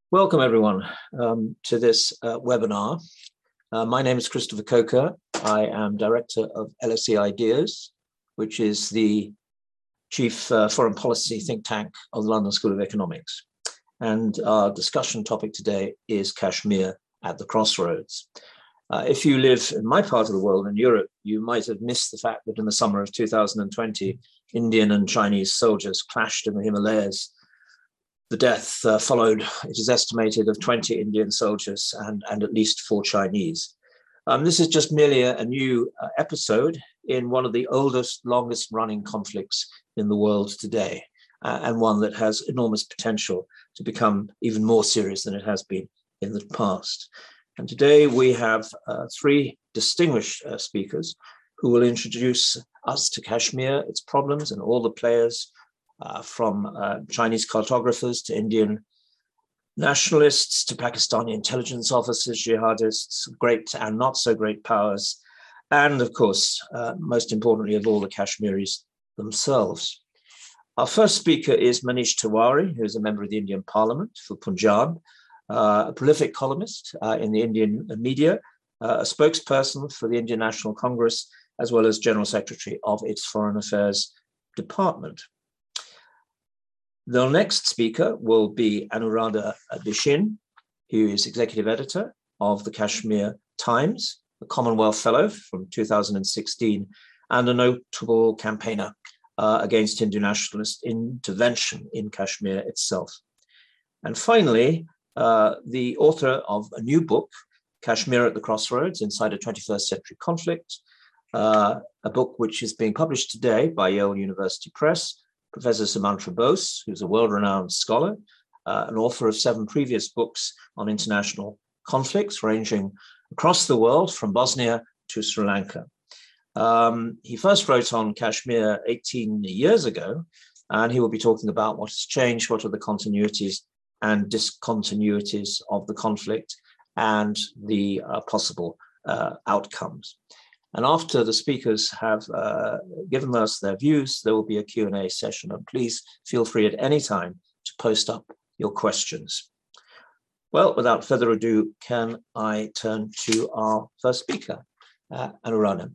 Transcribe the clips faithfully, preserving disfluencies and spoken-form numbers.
Welcome, everyone, um, to this uh, webinar. Uh, my name is Christopher Coker. I am Director of L S E Ideas, which is the Chief uh, Foreign Policy think tank of the London School of Economics. And our discussion topic today is Kashmir at the crossroads. Uh, if you live in my part of the world, in Europe, you might have missed the fact that in the summer of two thousand twenty, Indian and Chinese soldiers clashed in the Himalayas. The death uh, followed, it is estimated, of twenty Indian soldiers and, and at least four Chinese. Um, this is just merely a, a new uh, episode in one of the oldest, longest running conflicts in the world today, uh, and one that has enormous potential to become even more serious than it has been in the past. And today we have uh, three distinguished uh, speakers who will introduce us to Kashmir, its problems, and all the players, uh, from uh, Chinese cartographers to Indian nationalists to Pakistani intelligence officers, jihadists, great and not so great powers, and of course, uh, most importantly of all, the Kashmiris themselves. Our first speaker is Manish Tiwari, who is a member of the Indian Parliament for Punjab, Uh, a prolific columnist uh, in the Indian media, uh, a spokesperson for the Indian National Congress, as well as General Secretary of its Foreign Affairs Department. The next speaker will be Anuradha Bishin, who is Executive Editor of the Kashmir Times, a Commonwealth Fellow from two thousand sixteen, and a notable campaigner uh, against Hindu nationalist intervention in Kashmir itself. And finally, Uh, the author of a new book, Kashmir at the Crossroads, Inside a twenty-first Century Conflict, uh, a book which is being published today by Yale University Press, Professor Sumantra Bose, who's a world-renowned scholar, uh, an author of seven previous books on international conflicts ranging across the world from Bosnia to Sri Lanka. Um, he first wrote on Kashmir eighteen years ago, and he will be talking about what has changed, what are the continuities and discontinuities of the conflict and the uh, possible uh, outcomes. And after the speakers have uh, given us their views, there will be a Q and A session, and please feel free at any time to post up your questions. Well, without further ado, can I turn to our first speaker, uh, Anuradha.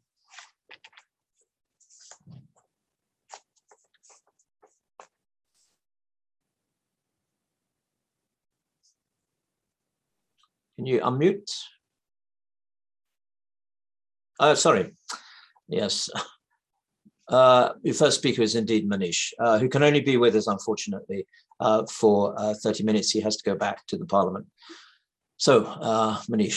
Can you unmute? Oh, sorry. Yes. Uh, your first speaker is indeed Manish, uh, who can only be with us, unfortunately, uh, for uh, thirty minutes. He has to go back to the Parliament. So, uh, Manish.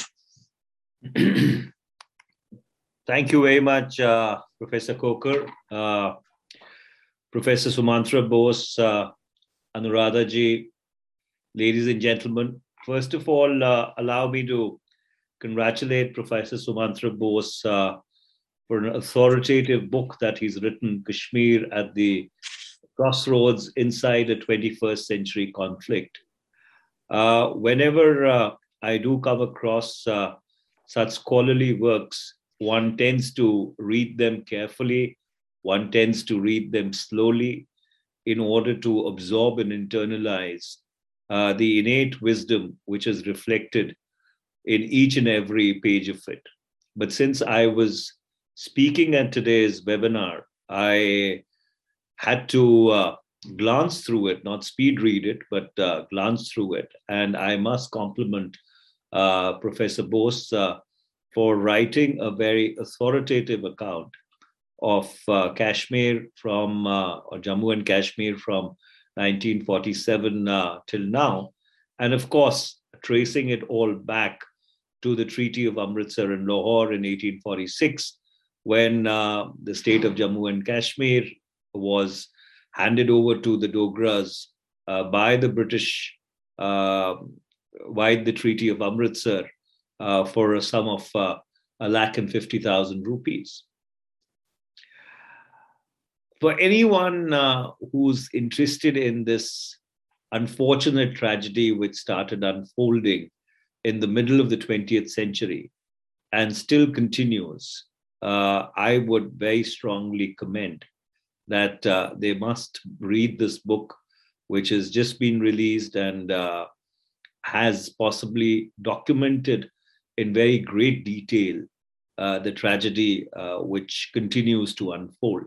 Thank you very much, uh, Professor Coker, uh, Professor Sumantra Bose, uh, Anuradha ji, ladies and gentlemen. First of all, uh, allow me to congratulate Professor Sumantra Bose uh, for an authoritative book that he's written, Kashmir at the Crossroads, Inside a twenty-first Century Conflict. Uh, whenever uh, I do come across uh, such scholarly works, one tends to read them carefully, one tends to read them slowly in order to absorb and internalize Uh, the innate wisdom which is reflected in each and every page of it. But since I was speaking at today's webinar, I had to uh, glance through it, not speed read it, but uh, glance through it. And I must compliment uh, Professor Bose uh, for writing a very authoritative account of uh, Kashmir from, uh, or Jammu and Kashmir from nineteen forty-seven uh, till now. And of course, tracing it all back to the Treaty of Amritsar and Lahore in eighteen forty-six, when uh, the state of Jammu and Kashmir was handed over to the Dogras uh, by the British, uh, by the Treaty of Amritsar uh, for a sum of uh, a lakh and fifty thousand rupees. For anyone uh, who's interested in this unfortunate tragedy which started unfolding in the middle of the twentieth century and still continues, uh, I would very strongly commend that uh, they must read this book, which has just been released and uh, has possibly documented in very great detail uh, the tragedy uh, which continues to unfold.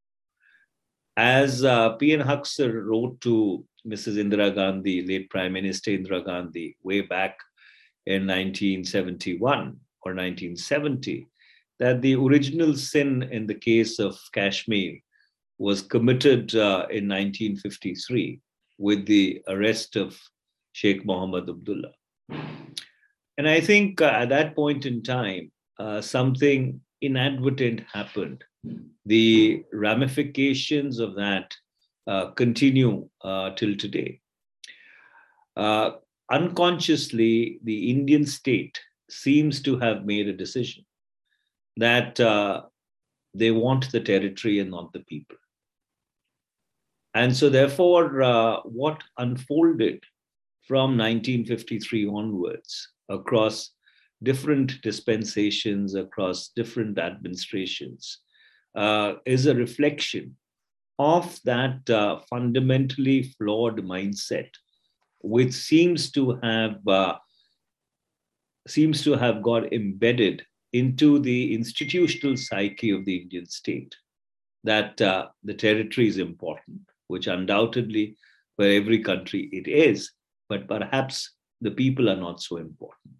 As uh, P N Huxer wrote to Missus Indira Gandhi, late Prime Minister Indira Gandhi, way back in nineteen seventy-one or nineteen seventy, that the original sin in the case of Kashmir was committed uh, in nineteen fifty-three with the arrest of Sheikh Mohammed Abdullah. And I think uh, at that point in time, uh, something inadvertent happened. The ramifications of that uh, continue uh, till today. Uh, unconsciously, the Indian state seems to have made a decision that uh, they want the territory and not the people. And so therefore, uh, what unfolded from nineteen fifty-three onwards across different dispensations, across different administrations, uh, is a reflection of that uh, fundamentally flawed mindset, which seems to have uh, seems to have got embedded into the institutional psyche of the Indian state, that uh, the territory is important, which undoubtedly for every country it is, but perhaps the people are not so important.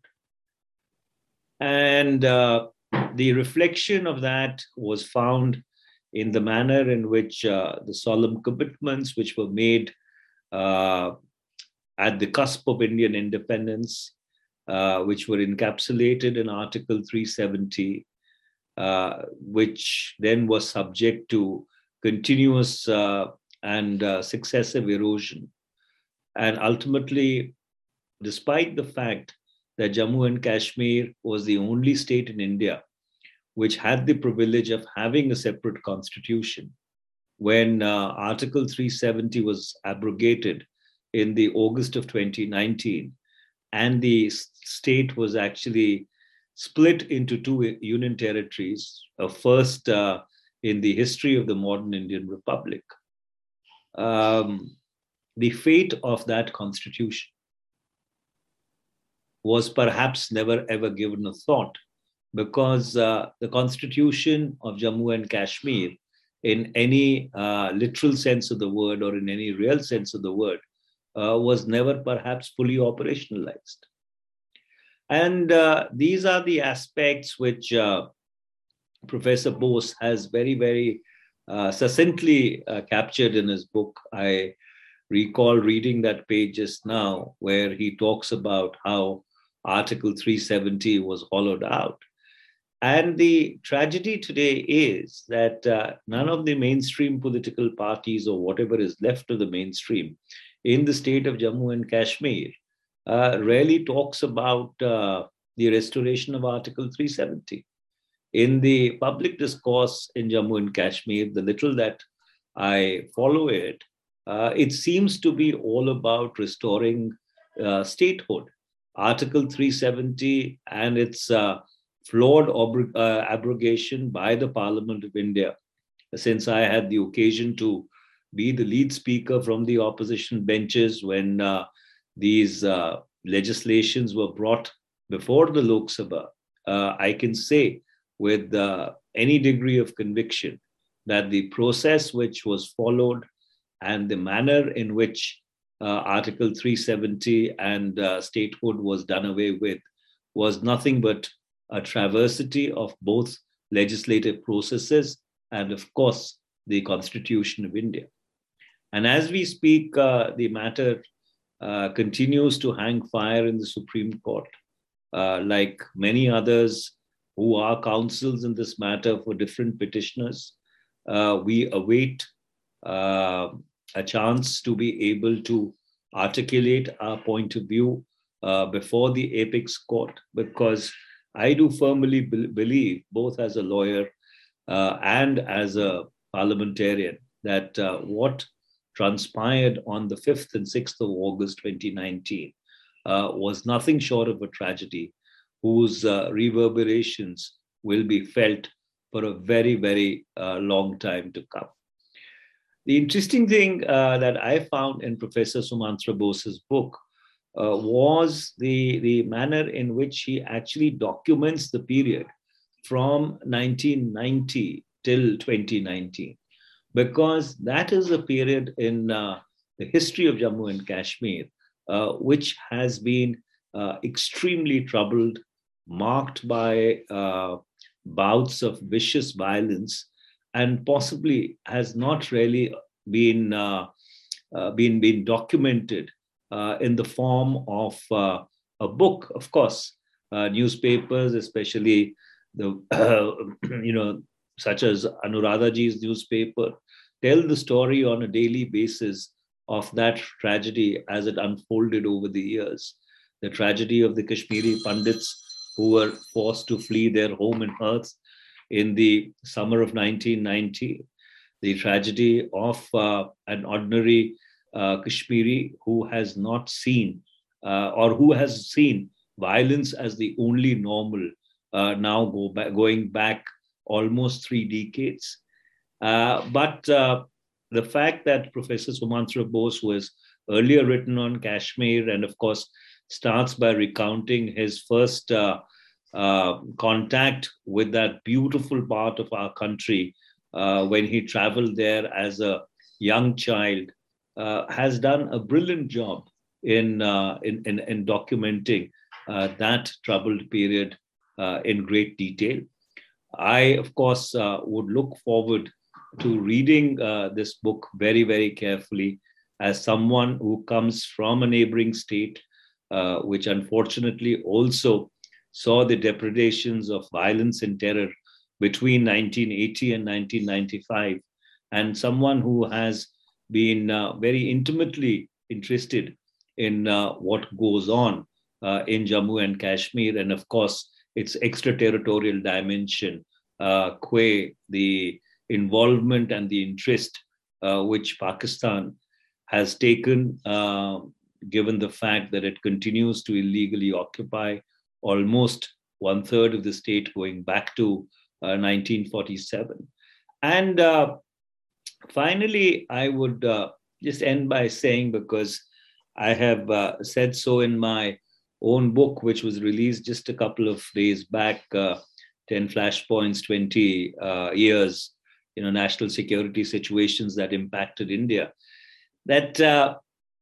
And uh, the reflection of that was found in the manner in which uh, the solemn commitments which were made uh, at the cusp of Indian independence, uh, which were encapsulated in Article three seventy, uh, which then was subject to continuous uh, and uh, successive erosion. And ultimately, despite the fact that Jammu and Kashmir was the only state in India which had the privilege of having a separate constitution, when uh, Article three seventy was abrogated in the August of twenty nineteen, and the state was actually split into two union territories, a first uh, in the history of the modern Indian Republic. Um, the fate of that constitution was perhaps never ever given a thought, because uh, the constitution of Jammu and Kashmir, in any uh, literal sense of the word or in any real sense of the word, uh, was never perhaps fully operationalized. And uh, these are the aspects which uh, Professor Bose has very, very uh, succinctly uh, captured in his book. I recall reading that page just now, where he talks about how Article three seventy was hollowed out. And the tragedy today is that uh, none of the mainstream political parties, or whatever is left of the mainstream in the state of Jammu and Kashmir, uh, rarely talks about uh, the restoration of Article three seventy. In the public discourse in Jammu and Kashmir, the little that I follow it, uh, it seems to be all about restoring uh, statehood. Article three seventy and its uh, flawed ob- uh, abrogation by the Parliament of India, since I had the occasion to be the lead speaker from the opposition benches when uh, these uh, legislations were brought before the Lok Sabha, uh, I can say with uh, any degree of conviction that the process which was followed and the manner in which uh, Article three seventy and uh, statehood was done away with was nothing but a travesty of both legislative processes and, of course, the Constitution of India. And as we speak, uh, the matter uh, continues to hang fire in the Supreme Court, uh, like many others who are counsels in this matter for different petitioners. Uh, we await uh, a chance to be able to articulate our point of view uh, before the apex court, because I do firmly be- believe, both as a lawyer uh, and as a parliamentarian, that uh, what transpired on the fifth and sixth of August twenty nineteen uh, was nothing short of a tragedy whose uh, reverberations will be felt for a very, very uh, long time to come. The interesting thing uh, that I found in Professor Sumantra Bose's book uh, was the, the manner in which he actually documents the period from nineteen ninety till twenty nineteen, because that is a period in uh, the history of Jammu and Kashmir uh, which has been uh, extremely troubled, marked by uh, bouts of vicious violence, and possibly has not really been uh, uh, been been documented uh, in the form of uh, a book. Of course, uh, newspapers, especially the uh, you know such as Anuradhaji's newspaper, tell the story on a daily basis of that tragedy as it unfolded over the years. The tragedy of the Kashmiri Pandits who were forced to flee their home and hearths in the summer of nineteen ninety. The tragedy of uh, an ordinary uh, Kashmiri who has not seen uh, or who has seen violence as the only normal uh, now go back, going back almost three decades. Uh, but uh, the fact that Professor Sumantra Bose, who has earlier written on Kashmir and, of course, starts by recounting his first uh, uh, contact with that beautiful part of our country uh, when he traveled there as a young child, uh, has done a brilliant job in, uh, in, in, in documenting uh, that troubled period uh, in great detail. I, of course, uh, would look forward to reading uh, this book very, very carefully as someone who comes from a neighboring state, uh, which unfortunately also saw the depredations of violence and terror between nineteen eighty and nineteen ninety-five, and someone who has been uh, very intimately interested in uh, what goes on uh, in Jammu and Kashmir, and of course, its extraterritorial dimension, uh, qua the involvement and the interest uh, which Pakistan has taken, uh, given the fact that it continues to illegally occupy almost one third of the state going back to uh, nineteen forty-seven. And uh, finally, I would uh, just end by saying, because I have uh, said so in my own book, which was released just a couple of days back, uh, ten Flashpoints, twenty uh, years, you know, national security situations that impacted India, that uh,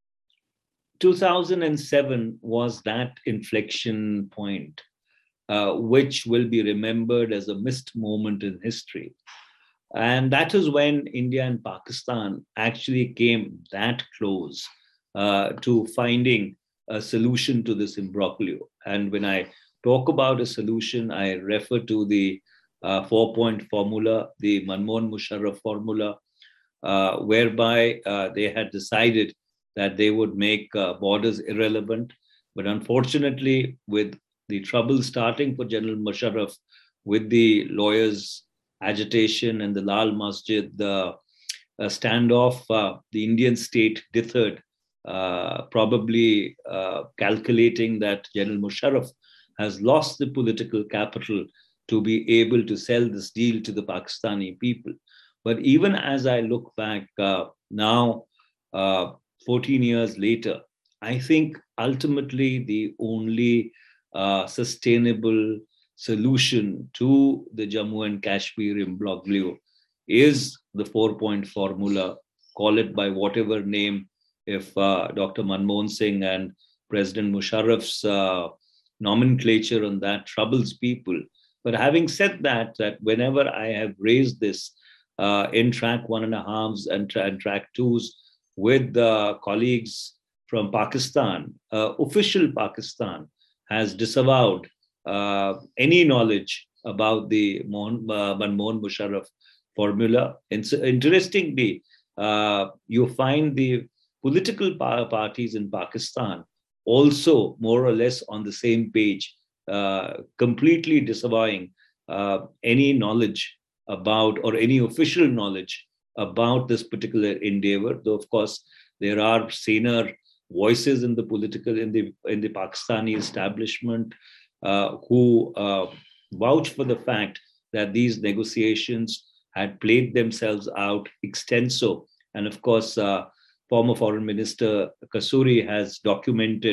two thousand seven was that inflection point, uh, which will be remembered as a missed moment in history. And that is when India and Pakistan actually came that close uh, to finding a solution to this imbroglio. And when I talk about a solution, I refer to the uh, four-point formula, the Manmohan Musharraf formula, uh, whereby uh, they had decided that they would make uh, borders irrelevant. But unfortunately, with the trouble starting for General Musharraf, with the lawyers' agitation and the Lal Masjid, the uh, standoff, uh, the Indian state dithered, uh, probably uh, calculating that General Musharraf has lost the political capital to be able to sell this deal to the Pakistani people. But even as I look back uh, now, uh, fourteen years later, I think ultimately the only uh, sustainable solution to the Jammu and Kashmir imbroglio is the four-point formula, call it by whatever name, if uh, Doctor Manmohan Singh and President Musharraf's uh, nomenclature on that troubles people. But having said that, that whenever I have raised this uh, in track one and a halves and, tra- and track twos with uh, colleagues from Pakistan, uh, official Pakistan has disavowed uh, any knowledge about the Mon- uh, Manmohan Musharraf formula. And so, interestingly, uh, you find the political pa- parties in Pakistan also more or less on the same page, uh, completely disavowing uh, any knowledge about or any official knowledge about this particular endeavor. Though, of course, there are saner voices in the political, in the in the Pakistani establishment uh, who uh, vouch for the fact that these negotiations had played themselves out extenso. And of course, uh, former Foreign Minister Kasuri has documented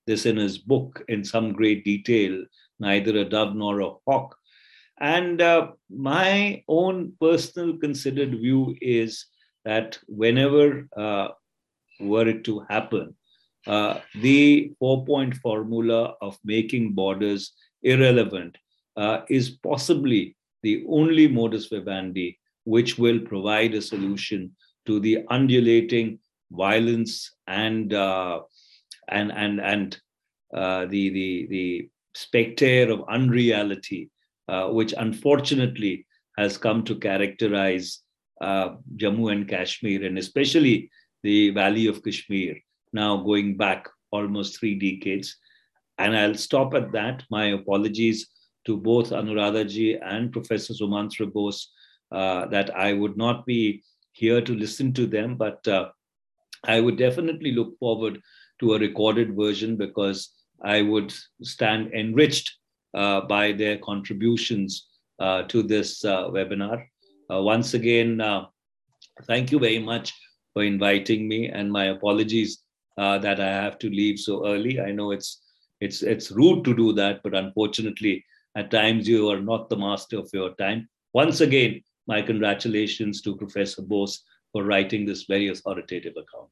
this in his book in some great detail, Neither a Dove Nor a Hawk. And uh, my own personal considered view is that whenever uh, were it to happen, uh, the four-point formula of making borders irrelevant uh, is possibly the only modus vivendi which will provide a solution to the undulating violence and uh, and and and uh, the the the specter of unreality, uh, which unfortunately has come to characterize uh, Jammu and Kashmir, and especially the Valley of Kashmir, now going back almost three decades. And I'll stop at that. My apologies to both Anuradha ji and Professor Sumantra Bose uh, that I would not be here to listen to them, but uh, I would definitely look forward to a recorded version because I would stand enriched uh, by their contributions uh, to this uh, webinar. Uh, once again, uh, thank you very much for inviting me, and my apologies uh, that I have to leave so early. I know it's it's it's rude to do that, but unfortunately, at times you are not the master of your time. Once again, my congratulations to Professor Bose for writing this very authoritative account.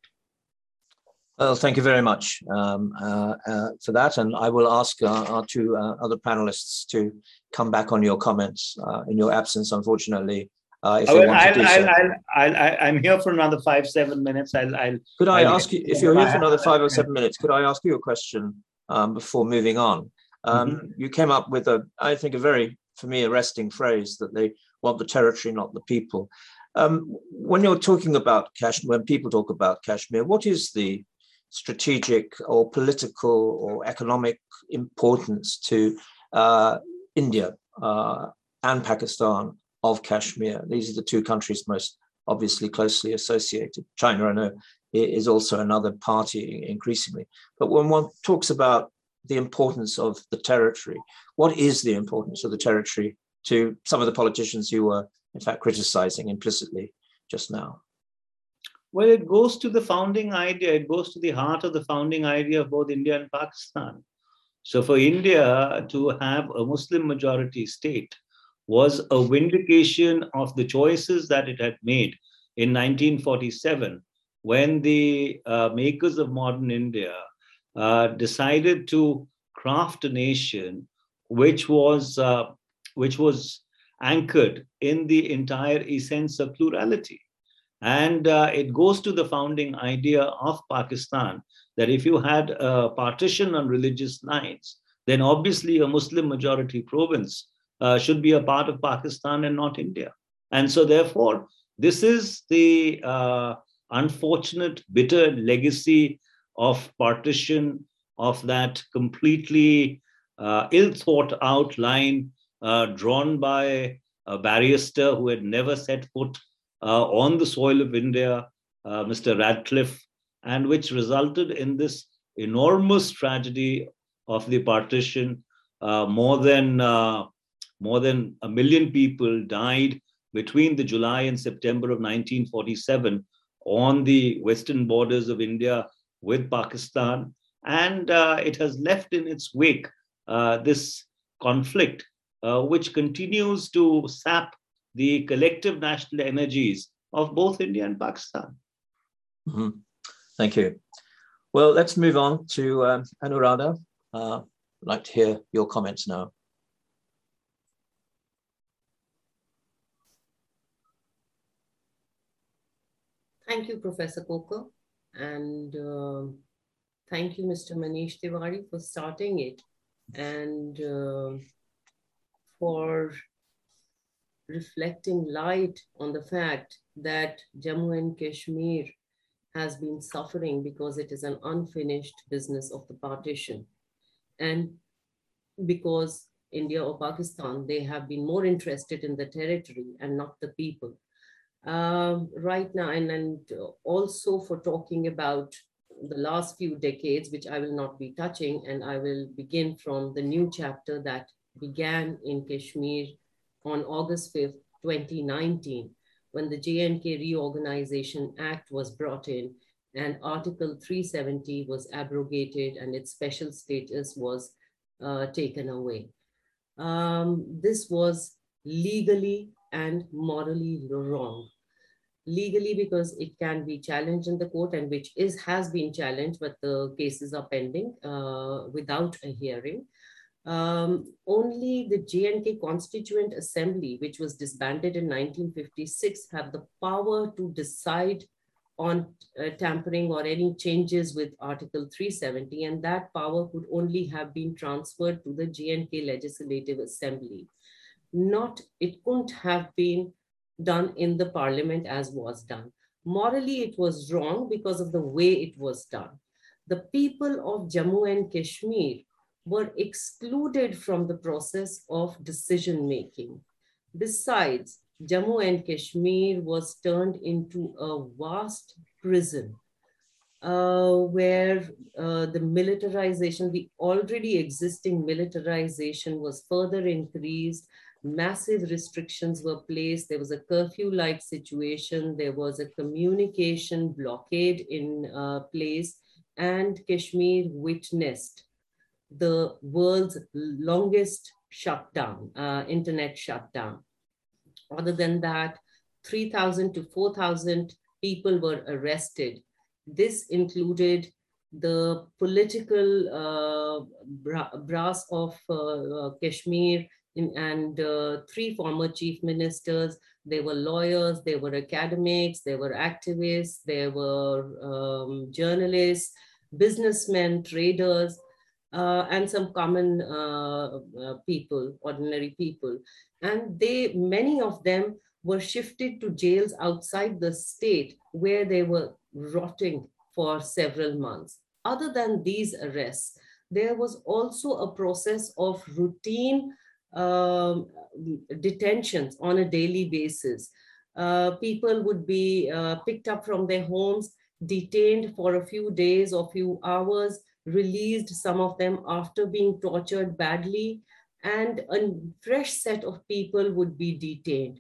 Well, thank you very much um, uh, uh, for that. And I will ask uh, our two uh, other panelists to come back on your comments uh, in your absence, unfortunately, uh, if Oh, they well, want to I'll, do I'll, so. I'll, I'll, I'll, I'm here for another five, seven minutes. I'll, I'll, could I I'll ask you, if you're here for another five or seven minutes, could I ask you a question um, before moving on? Um, mm-hmm. You came up with a, I think, a very, for me, arresting phrase that they want the territory, not the people. Um, when you're talking about Kashmir, when people talk about Kashmir, what is the strategic or political or economic importance to uh, India uh, and Pakistan of Kashmir? These are the two countries most obviously closely associated. China, I know, is also another party increasingly. But when one talks about the importance of the territory, what is the importance of the territory to some of the politicians you were, in fact, criticizing implicitly just now? Well, it goes to the founding idea. It goes to the heart of the founding idea of both India and Pakistan. So for India to have a Muslim majority state was a vindication of the choices that it had made in nineteen forty-seven, when the uh, makers of modern India uh, decided to craft a nation which was, uh, which was anchored in the entire essence of plurality. And uh, it goes to the founding idea of Pakistan that if you had a partition on religious lines, then obviously a Muslim majority province uh, should be a part of Pakistan and not India. And so therefore, this is the uh, unfortunate, bitter legacy of partition, of that completely uh, ill thought out line uh, drawn by a barrister who had never set foot Uh, on the soil of India, uh, Mister Radcliffe, and which resulted in this enormous tragedy of the partition. Uh, more than uh, more than a million people died between the July and September of nineteen forty-seven on the western borders of India with Pakistan, and uh, it has left in its wake uh, this conflict, uh, which continues to sap the collective national energies of both India and Pakistan. Mm-hmm. Thank you. Well, let's move on to um, Anuradha. Uh, I'd like to hear your comments now. Thank you, Professor Coker. And uh, thank you, Mister Manish Tiwari, for starting it and uh, for reflecting light on the fact that Jammu and Kashmir has been suffering because it is an unfinished business of the partition. And because India or Pakistan, they have been more interested in the territory and not the people. Um, right now, and, and also for talking about the last few decades, which I will not be touching, and I will begin from the new chapter that began in Kashmir on August fifth, twenty nineteen, when the J and K Reorganization Act was brought in and Article three seventy was abrogated and its special status was uh, taken away. Um, this was legally and morally wrong. Legally, because it can be challenged in the court, and which is has been challenged, but the cases are pending uh, without a hearing. Um, only the J and K Constituent Assembly, which was disbanded in nineteen fifty-six, have the power to decide on uh, tampering or any changes with Article three seventy, and that power could only have been transferred to the J and K Legislative Assembly. Not, it couldn't have been done in the parliament as was done. Morally, it was wrong because of the way it was done. The people of Jammu and Kashmir were excluded from the process of decision making. Besides, Jammu and Kashmir was turned into a vast prison uh, where uh, the militarization, the already existing militarization was further increased. Massive restrictions were placed. There was a curfew-like situation. There was a communication blockade in uh, place, and Kashmir witnessed the world's longest shutdown, uh, internet shutdown. Other than that, three thousand to four thousand people were arrested. This included the political uh, bra brass of uh, uh, Kashmir in, and uh, three former chief ministers. There were lawyers, there were academics, there were activists, there were um, journalists, businessmen, traders, uh, and some common uh, uh, people, ordinary people. And they, many of them were shifted to jails outside the state where they were rotting for several months. Other than these arrests, there was also a process of routine um, detentions on a daily basis. Uh, people would be uh, picked up from their homes, detained for a few days or few hours, released, some of them after being tortured badly, and a fresh set of people would be detained.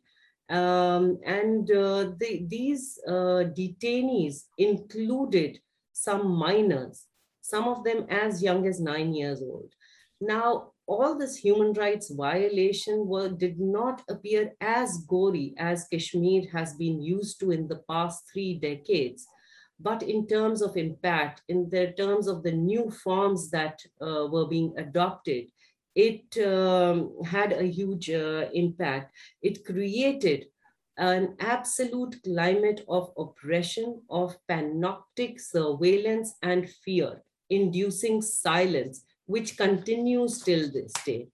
Um, and uh, the, these uh, detainees included some minors, some of them as young as nine years old. Now, all this human rights violation were, did not appear as gory as Kashmir has been used to in the past three decades. But in terms of impact, in the terms of the new forms that uh, were being adopted, it um, had a huge uh, impact. It created an absolute climate of oppression, of panoptic surveillance and fear, inducing silence, which continues till this day.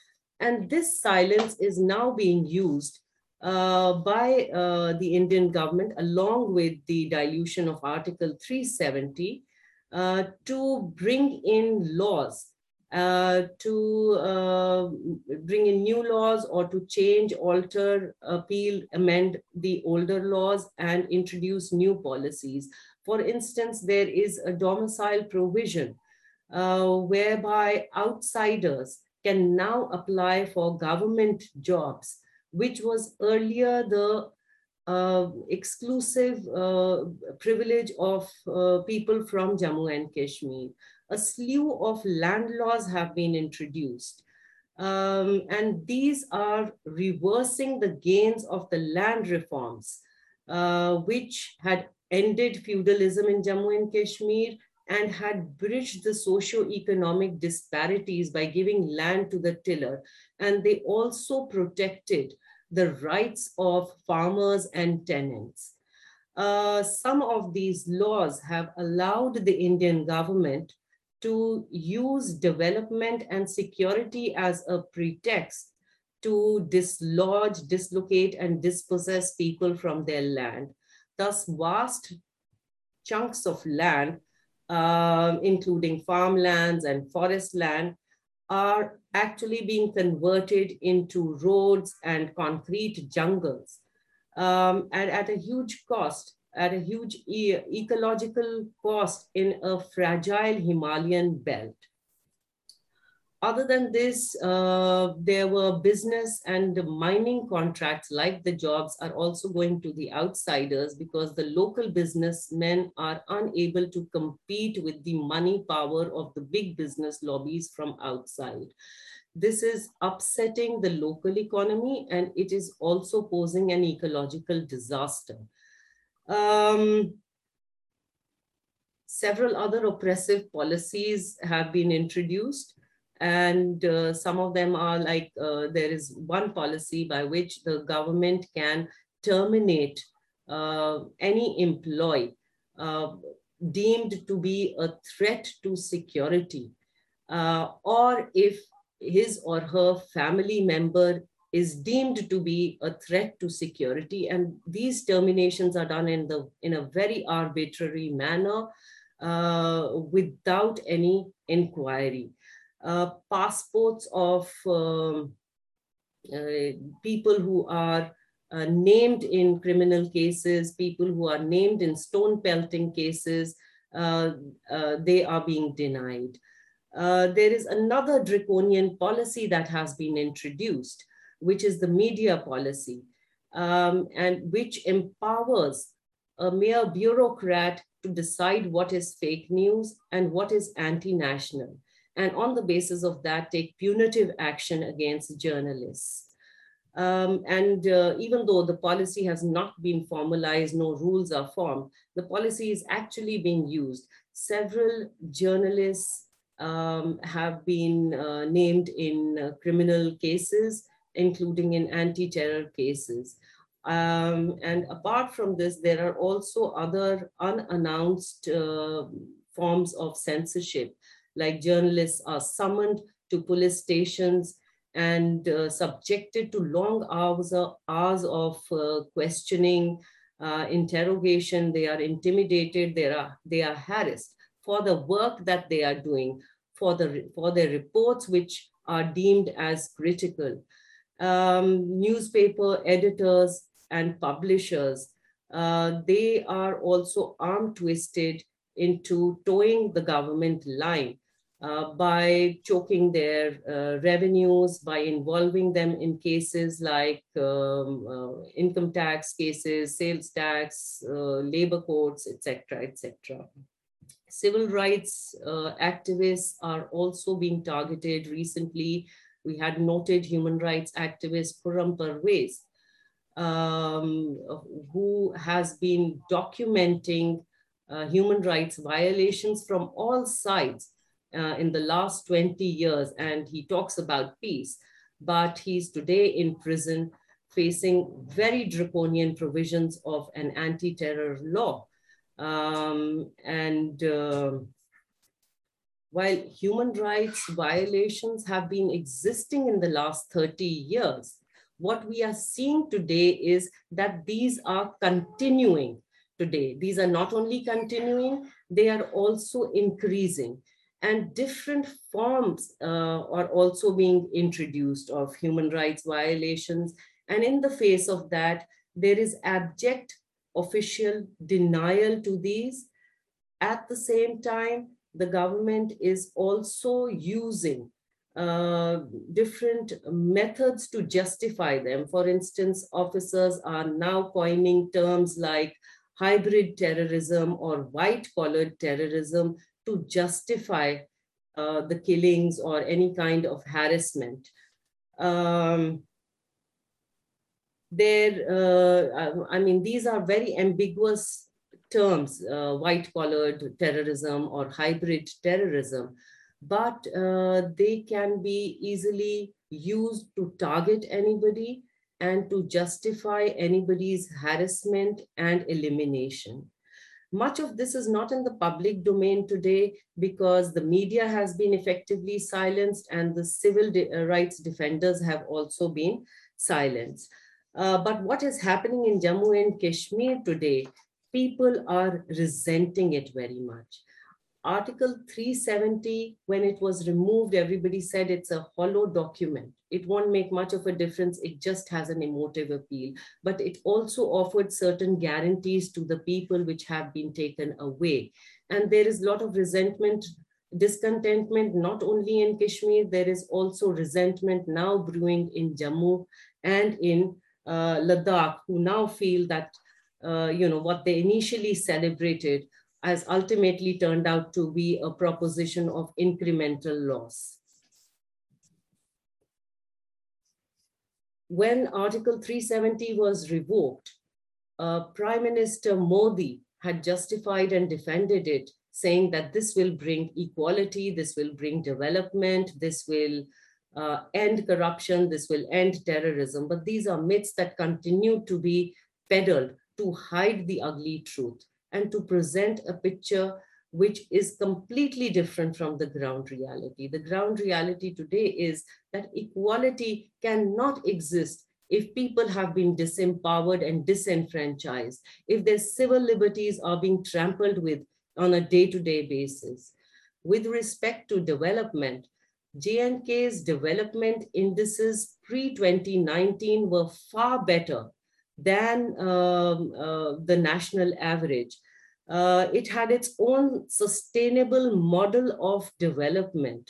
And this silence is now being used uh, by uh, the Indian government, along with the dilution of Article three seventy, uh, to bring in laws, uh, to uh, bring in new laws, or to change, alter, appeal, amend the older laws and introduce new policies. For instance, there is a domicile provision uh, whereby outsiders can now apply for government jobs, which was earlier the uh, exclusive uh, privilege of uh, people from Jammu and Kashmir. A slew of land laws have been introduced. Um, and these are reversing the gains of the land reforms, uh, which had ended feudalism in Jammu and Kashmir and had bridged the socio-economic disparities by giving land to the tiller. And they also protected the rights of farmers and tenants. Uh, some of these laws have allowed the Indian government to use development and security as a pretext to dislodge, dislocate, and dispossess people from their land. Thus, vast chunks of land, uh, including farmlands and forest land, are actually being converted into roads and concrete jungles, um, and at a huge cost, at a huge e ecological cost in a fragile Himalayan belt. Other than this, uh, there were business and mining contracts, like the jobs, are also going to the outsiders because the local businessmen are unable to compete with the money power of the big business lobbies from outside. This is upsetting the local economy, and it is also posing an ecological disaster. Um, several other oppressive policies have been introduced. And uh, some of them are like, uh, there is one policy by which the government can terminate uh, any employee uh, deemed to be a threat to security, uh, or if his or her family member is deemed to be a threat to security. And these terminations are done in, the, in a very arbitrary manner, uh, without any inquiry. Uh, passports of um, uh, people who are uh, named in criminal cases, people who are named in stone pelting cases, uh, uh, they are being denied. Uh, there is another draconian policy that has been introduced, which is the media policy, um, and which empowers a mere bureaucrat to decide what is fake news and what is anti-national, and on the basis of that, take punitive action against journalists. Um, and uh, even though the policy has not been formalized, no rules are formed, the policy is actually being used. Several journalists um, have been uh, named in uh, criminal cases, including in anti-terror cases. Um, and apart from this, there are also other unannounced uh, forms of censorship, like journalists are summoned to police stations and uh, subjected to long hours, uh, hours of uh, questioning, uh, interrogation. They are intimidated, they are, they are harassed for the work that they are doing, for, the, for their reports which are deemed as critical. Um, newspaper editors and publishers, uh, they are also arm twisted into towing the government line uh, by choking their uh, revenues, by involving them in cases like um, uh, income tax cases, sales tax, uh, labor courts, et cetera, et cetera. Civil rights uh, activists are also being targeted. Recently, we had noted human rights activist Khurram Parvez, um, who has been documenting uh, human rights violations from all sides uh, in the last twenty years. And he talks about peace, but he's today in prison facing very draconian provisions of an anti-terror law. Um, and uh, while human rights violations have been existing in the last thirty years, what we are seeing today is that these are continuing today. These are not only continuing, they are also increasing. And different forms uh, are also being introduced of human rights violations. And in the face of that, there is abject official denial to these. At the same time, the government is also using uh, different methods to justify them. For instance, officers are now coining terms like hybrid terrorism or white-collared terrorism to justify uh, the killings or any kind of harassment. Um, there, uh, I mean, these are very ambiguous terms, uh, white-collared terrorism or hybrid terrorism, but uh, they can be easily used to target anybody and to justify anybody's harassment and elimination. Much of this is not in the public domain today because the media has been effectively silenced and the civil rights defenders have also been silenced. Uh, but what is happening in Jammu and Kashmir today, people are resenting it very much. Article three seventy, when it was removed, everybody said it's a hollow document. It won't make much of a difference. It just has an emotive appeal. But it also offered certain guarantees to the people which have been taken away. And there is a lot of resentment discontentment not only in Kashmir, there is also resentment now brewing in Jammu and in uh, Ladakh, who now feel that uh, you know, what they initially celebrated has ultimately turned out to be a proposition of incremental loss. When Article three seventy was revoked, uh, Prime Minister Modi had justified and defended it, saying that this will bring equality, this will bring development, this will uh, end corruption, this will end terrorism. But these are myths that continue to be peddled to hide the ugly truth and to present a picture which is completely different from the ground reality. The ground reality today is that equality cannot exist if people have been disempowered and disenfranchised, if their civil liberties are being trampled with on a day-to-day basis. With respect to development, J and K's development indices pre twenty nineteen were far better than um, uh, the national average. Uh, it had its own sustainable model of development.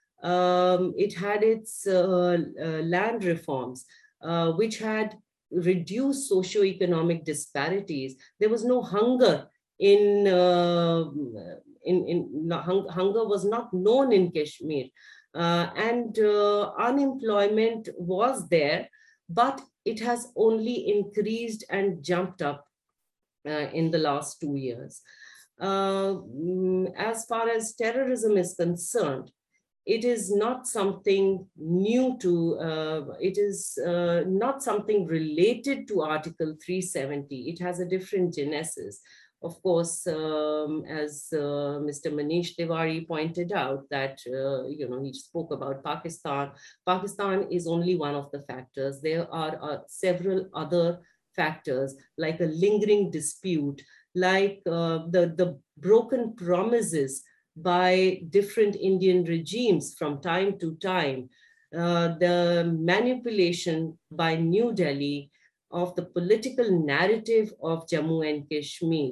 Um, it had its uh, uh, land reforms, uh, which had reduced socioeconomic disparities. There was no hunger in, uh, in, in hung, hunger was not known in Kashmir. Uh, and uh, unemployment was there, but it has only increased and jumped up Uh, in the last two years. Uh, as far as terrorism is concerned, it is not something new to, uh, it is uh, not something related to Article three seventy. It has a different genesis. Of course, um, as uh, Mister Manish Tiwari pointed out that, uh, you know, he spoke about Pakistan. Pakistan is only one of the factors. There are uh, several other factors, like a lingering dispute, like uh, the, the broken promises by different Indian regimes from time to time, uh, the manipulation by New Delhi of the political narrative of Jammu and Kashmir,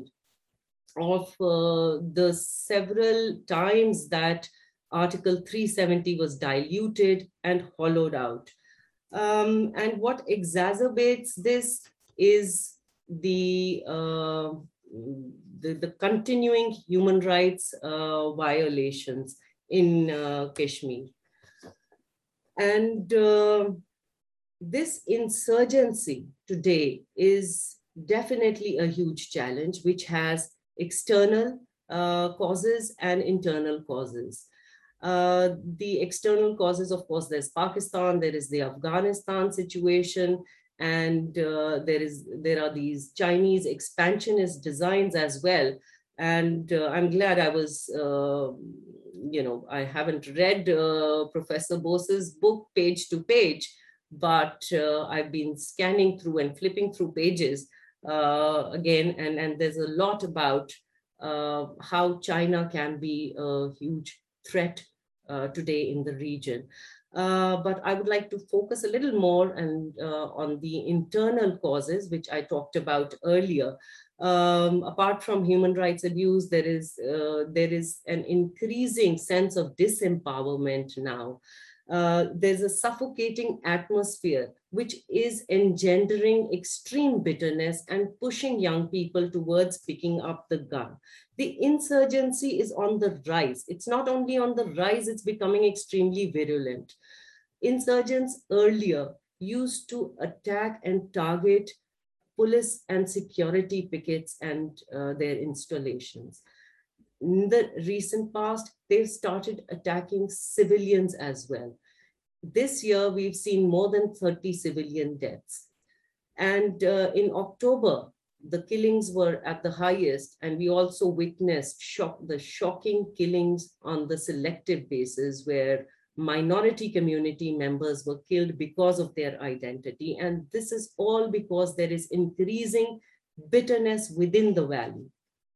of uh, the several times that Article three seventy was diluted and hollowed out. Um, and what exacerbates this is the, uh, the, the continuing human rights uh, violations in uh, Kashmir. And uh, this insurgency today is definitely a huge challenge, which has external uh, causes and internal causes. Uh, the external causes, of course, there's Pakistan, there is the Afghanistan situation, and uh, there is there are these Chinese expansionist designs as well. And uh, I'm glad I was, uh, you know, I haven't read uh, Professor Bose's book page to page, but uh, I've been scanning through and flipping through pages uh, again, and, and there's a lot about uh, how China can be a huge threat uh, today in the region. Uh, but I would like to focus a little more and uh, on the internal causes, which I talked about earlier. Um, apart from human rights abuse, there is, uh, there is an increasing sense of disempowerment now. Uh, there's a suffocating atmosphere which is engendering extreme bitterness and pushing young people towards picking up the gun. The insurgency is on the rise. It's not only on the rise, it's becoming extremely virulent. Insurgents earlier used to attack and target police and security pickets and uh, their installations. In the recent past, they've started attacking civilians as well. This year, we've seen more than thirty civilian deaths. And uh, in October, the killings were at the highest, and we also witnessed shock, the shocking killings on the selective basis, where minority community members were killed because of their identity. And this is all because there is increasing bitterness within the valley.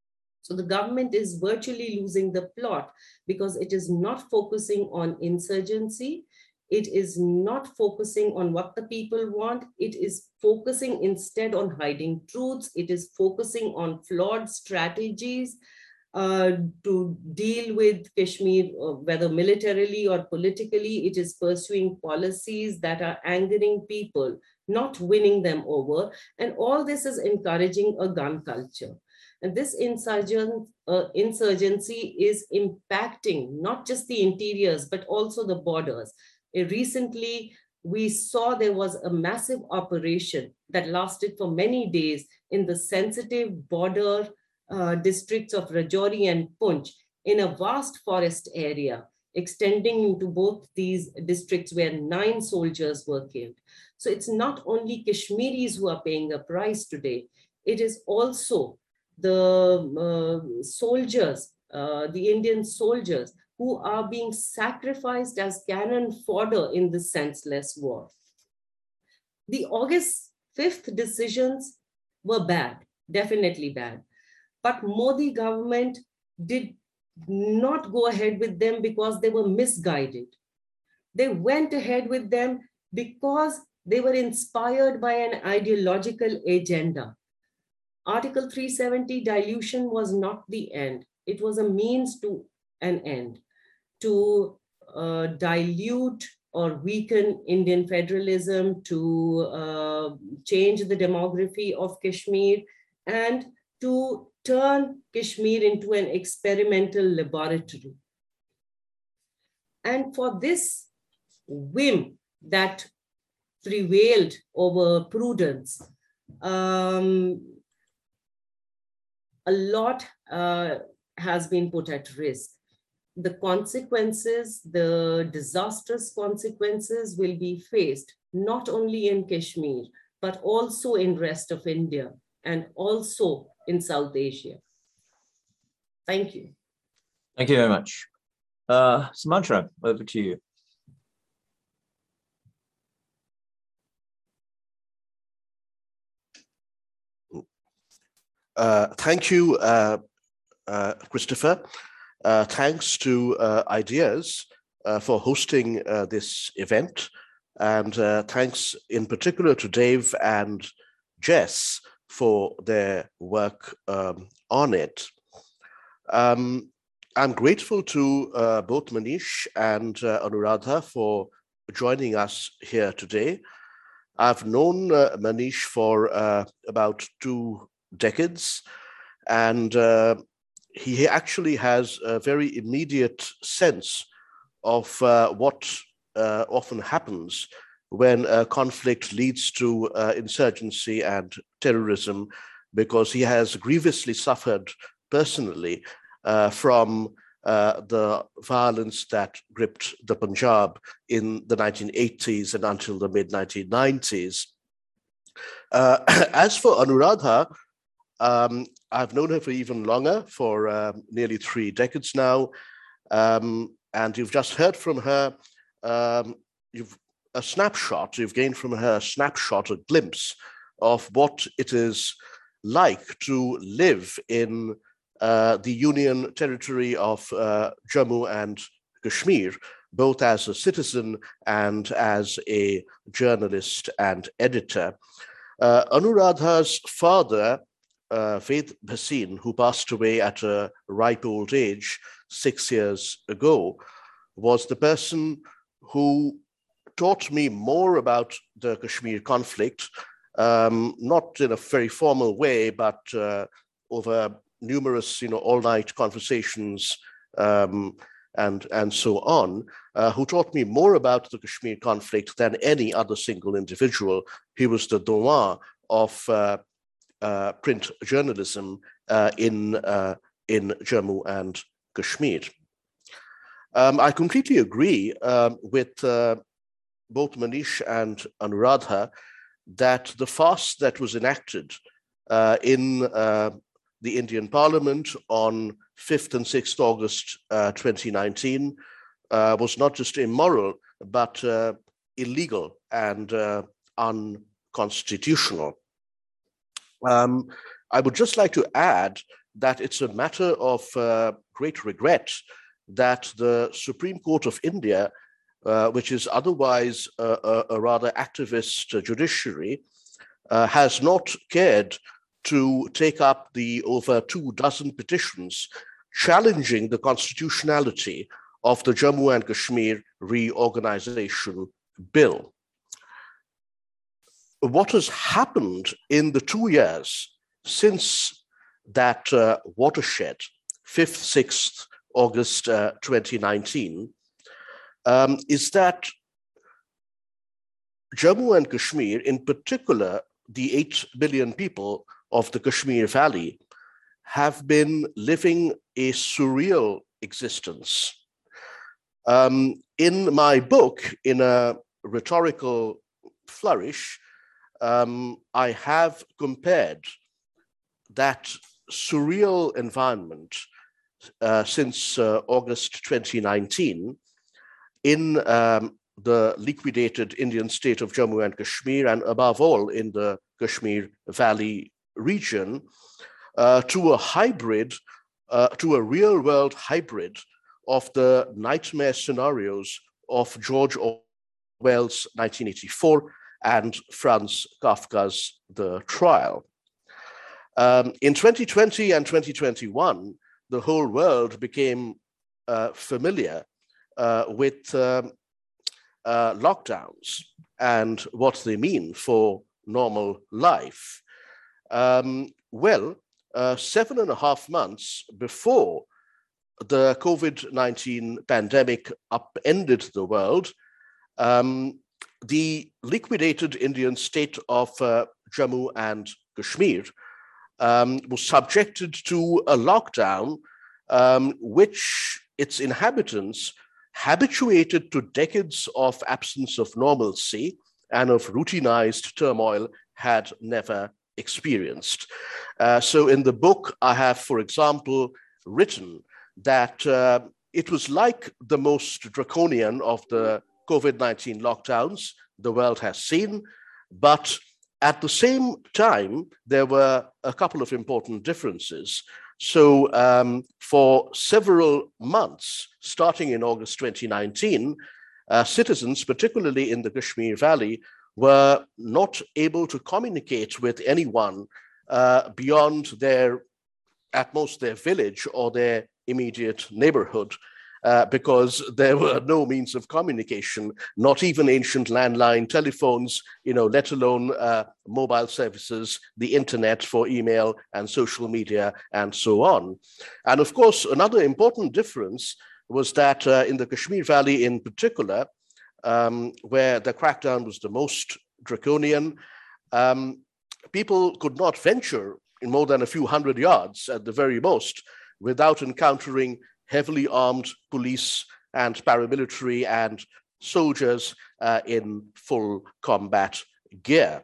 So the government is virtually losing the plot because it is not focusing on insurgency. It is not focusing on what the people want. It is focusing instead on hiding truths. It is focusing on flawed strategies. uh, to deal with Kashmir, whether militarily or politically. It is pursuing policies that are angering people, not winning them over. And all this is encouraging a gun culture. And this insurgent, uh, insurgency is impacting not just the interiors, but also the borders. Uh, recently, we saw there was a massive operation that lasted for many days in the sensitive border uh, districts of Rajouri and Poonch, in a vast forest area extending into both these districts, where nine soldiers were killed. So it's not only Kashmiris who are paying a price today, it is also the uh, soldiers, uh, the Indian soldiers, who are being sacrificed as cannon fodder in this senseless war. The August fifth decisions were bad, definitely bad. But Modi government did not go ahead with them because they were misguided. They went ahead with them because they were inspired by an ideological agenda. Article three seventy dilution was not the end. It was a means to an end, to uh, dilute or weaken Indian federalism, to uh, change the demography of Kashmir, and to turn Kashmir into an experimental laboratory. And for this whim that prevailed over prudence, um, a lot uh, has been put at risk. The consequences, the disastrous consequences will be faced not only in Kashmir, but also in rest of India and also in South Asia. Thank you. Thank you very much. Uh, Sumantra, over to you. Uh, thank you, uh, uh, Christopher. Uh, thanks to uh, Ideas uh, for hosting uh, this event. And uh, thanks in particular to Dave and Jess for their work um, on it. Um, I'm grateful to uh, both Manish and uh, Anuradha for joining us here today. I've known uh, Manish for uh, about two decades, and uh, he actually has a very immediate sense of uh, what uh, often happens when a conflict leads to uh, insurgency and terrorism, because he has grievously suffered personally uh, from uh, the violence that gripped the Punjab in the nineteen eighties and until the mid nineteen nineties. Uh, as for Anuradha, um, I've known her for even longer, for uh, nearly three decades now. Um, and you've just heard from her um, you've a snapshot, you've gained from her a snapshot, a glimpse of what it is like to live in uh, the Union territory of uh, Jammu and Kashmir, both as a citizen and as a journalist and editor. Uh, Anuradha's father, uh, Ved Bhasin, who passed away at a ripe old age six years ago, was the person who taught me more about the Kashmir conflict, um, not in a very formal way, but uh, over numerous, you know, all-night conversations um, and, and so on, uh, who taught me more about the Kashmir conflict than any other single individual. He was the Doyen of uh, uh, print journalism uh, in, uh, in Jammu and Kashmir. Um, I completely agree um, with uh, both Manish and Anuradha that the fast that was enacted uh, in uh, the Indian Parliament on fifth and sixth August uh, twenty nineteen uh, was not just immoral, but uh, illegal and uh, unconstitutional. Um, I would just like to add that it's a matter of uh, great regret that the Supreme Court of India, uh, which is otherwise a, a, a rather activist judiciary, uh, has not cared to take up the over two dozen petitions challenging the constitutionality of the Jammu and Kashmir Reorganization Bill. What has happened in the two years since that uh, watershed, fifth, sixth August uh, twenty nineteen, um, is that Jammu and Kashmir, in particular, the eight billion people of the Kashmir Valley, have been living a surreal existence. Um, in my book, in a rhetorical flourish, um, I have compared that surreal environment uh, since uh, August twenty nineteen in um, the liquidated Indian state of Jammu and Kashmir, and above all in the Kashmir Valley region, uh, to a hybrid, uh, to a real world hybrid of the nightmare scenarios of George Orwell's nineteen eighty-four and Franz Kafka's The Trial. Um, in twenty twenty and twenty twenty-one, the whole world became uh, familiar uh, with um, uh, lockdowns and what they mean for normal life. Um, well, uh, seven and a half months before the COVID nineteen pandemic upended the world, um, the liquidated Indian state of uh, Jammu and Kashmir um, was subjected to a lockdown um, which its inhabitants, habituated to decades of absence of normalcy and of routinized turmoil, had never experienced. Uh, so in the book, I have, for example, written that uh, it was like the most draconian of the COVID nineteen lockdowns the world has seen, but at the same time, there were a couple of important differences. So um, for several months, starting in August twenty nineteen, uh, citizens, particularly in the Kashmir Valley, were not able to communicate with anyone uh, beyond their, at most their village or their immediate neighborhood, uh, because there were no means of communication, not even ancient landline telephones, you know, let alone uh, mobile services, the internet for email and social media, and so on. And of course, another important difference was that uh, in the Kashmir Valley in particular, um, where the crackdown was the most draconian, um, people could not venture in more than a few hundred yards at the very most without encountering heavily armed police and paramilitary and soldiers uh, in full combat gear.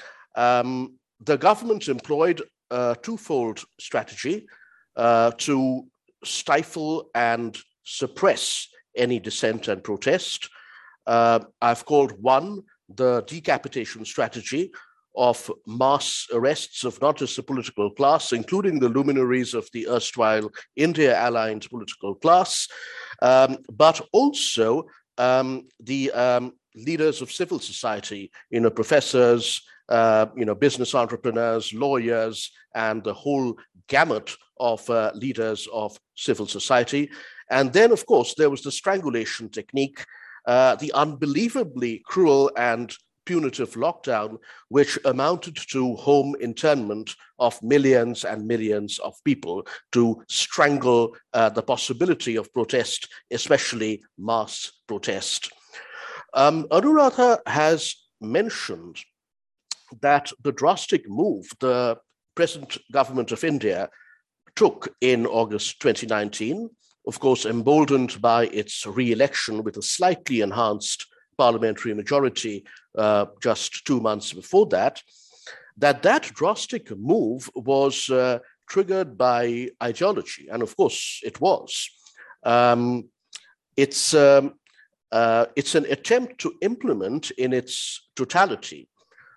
Um, the government employed a twofold strategy uh, to stifle and suppress any dissent and protest. Uh, I've called one the decapitation strategy of mass arrests of not just the political class, including the luminaries of the erstwhile India-aligned political class, um, but also um, the um, leaders of civil society, you know, professors, uh, you know, business entrepreneurs, lawyers, and the whole gamut of uh, leaders of civil society. And then, of course, there was the strangulation technique, uh, the unbelievably cruel and punitive lockdown, which amounted to home internment of millions and millions of people to strangle uh, the possibility of protest, especially mass protest. Um, Anuradha has mentioned that the drastic move the present government of India took in August twenty nineteen, of course, emboldened by its re-election with a slightly enhanced parliamentary majority uh, just two months before that, that that drastic move was uh, triggered by ideology. And of course it was. Um, it's, um, uh, it's an attempt to implement in its totality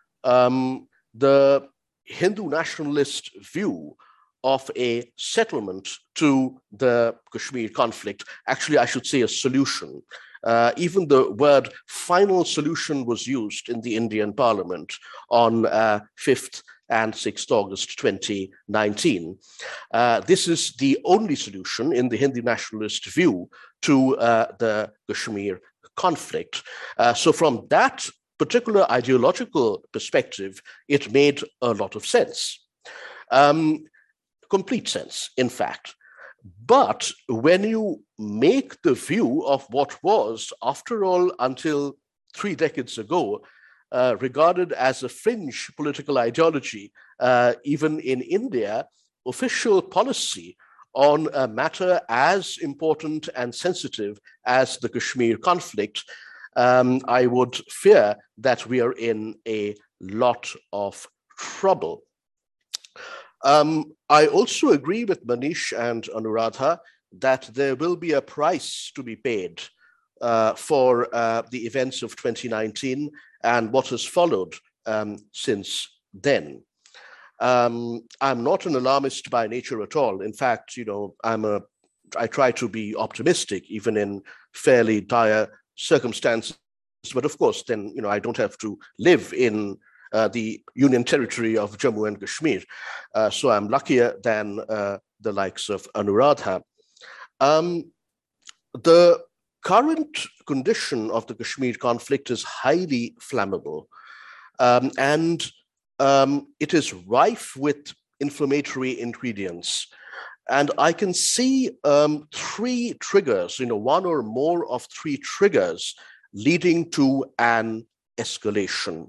um, the Hindu nationalist view of a settlement to the Kashmir conflict. Actually, I should say a solution. Uh, even the word final solution was used in the Indian parliament on uh, fifth and sixth of August twenty nineteen. Uh, this is the only solution in the Hindi nationalist view to uh, the Kashmir conflict. Uh, so from that particular ideological perspective, it made a lot of sense. Um, complete sense, in fact. But when you make the view of what was, after all, until three decades ago, uh, regarded as a fringe political ideology, uh, even in India, official policy on a matter as important and sensitive as the Kashmir conflict, um, I would fear that we are in a lot of trouble. Um, I also agree with Manish and Anuradha that there will be a price to be paid uh, for uh, the events of twenty nineteen and what has followed um, since then. Um, I'm not an alarmist by nature at all. In fact, you know, I'm a, I try to be optimistic even in fairly dire circumstances. But of course, then, you know, I don't have to live in Uh, the Union Territory of Jammu and Kashmir. Uh, so I'm luckier than uh, the likes of Anuradha. Um, the current condition of the Kashmir conflict is highly flammable, um, and um, it is rife with inflammatory ingredients. And I can see um, three triggers, you know, one or more of three triggers leading to an escalation.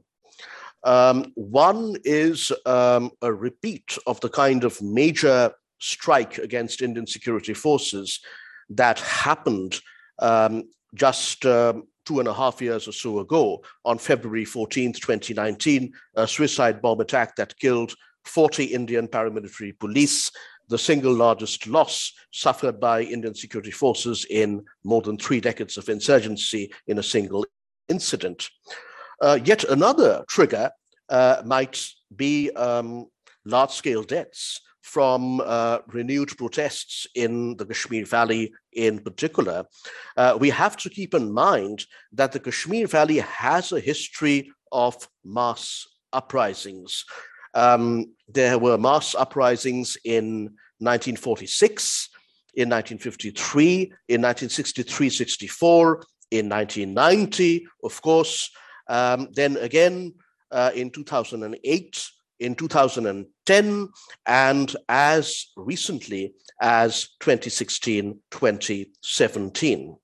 Um, one is um, a repeat of the kind of major strike against Indian security forces that happened um, just um, two and a half years or so ago on February fourteenth, twenty nineteen, a suicide bomb attack that killed forty Indian paramilitary police, the single largest loss suffered by Indian security forces in more than three decades of insurgency in a single incident. Uh, yet another trigger uh, might be um, large-scale deaths from uh, renewed protests in the Kashmir Valley in particular. Uh, we have to keep in mind that the Kashmir Valley has a history of mass uprisings. Um, there were mass uprisings in nineteen forty-six, in nineteen fifty-three, in nineteen sixty-three sixty-four, in nineteen ninety, of course, um, then again uh, in two thousand eight, in two thousand ten, and as recently as twenty sixteen, twenty seventeen.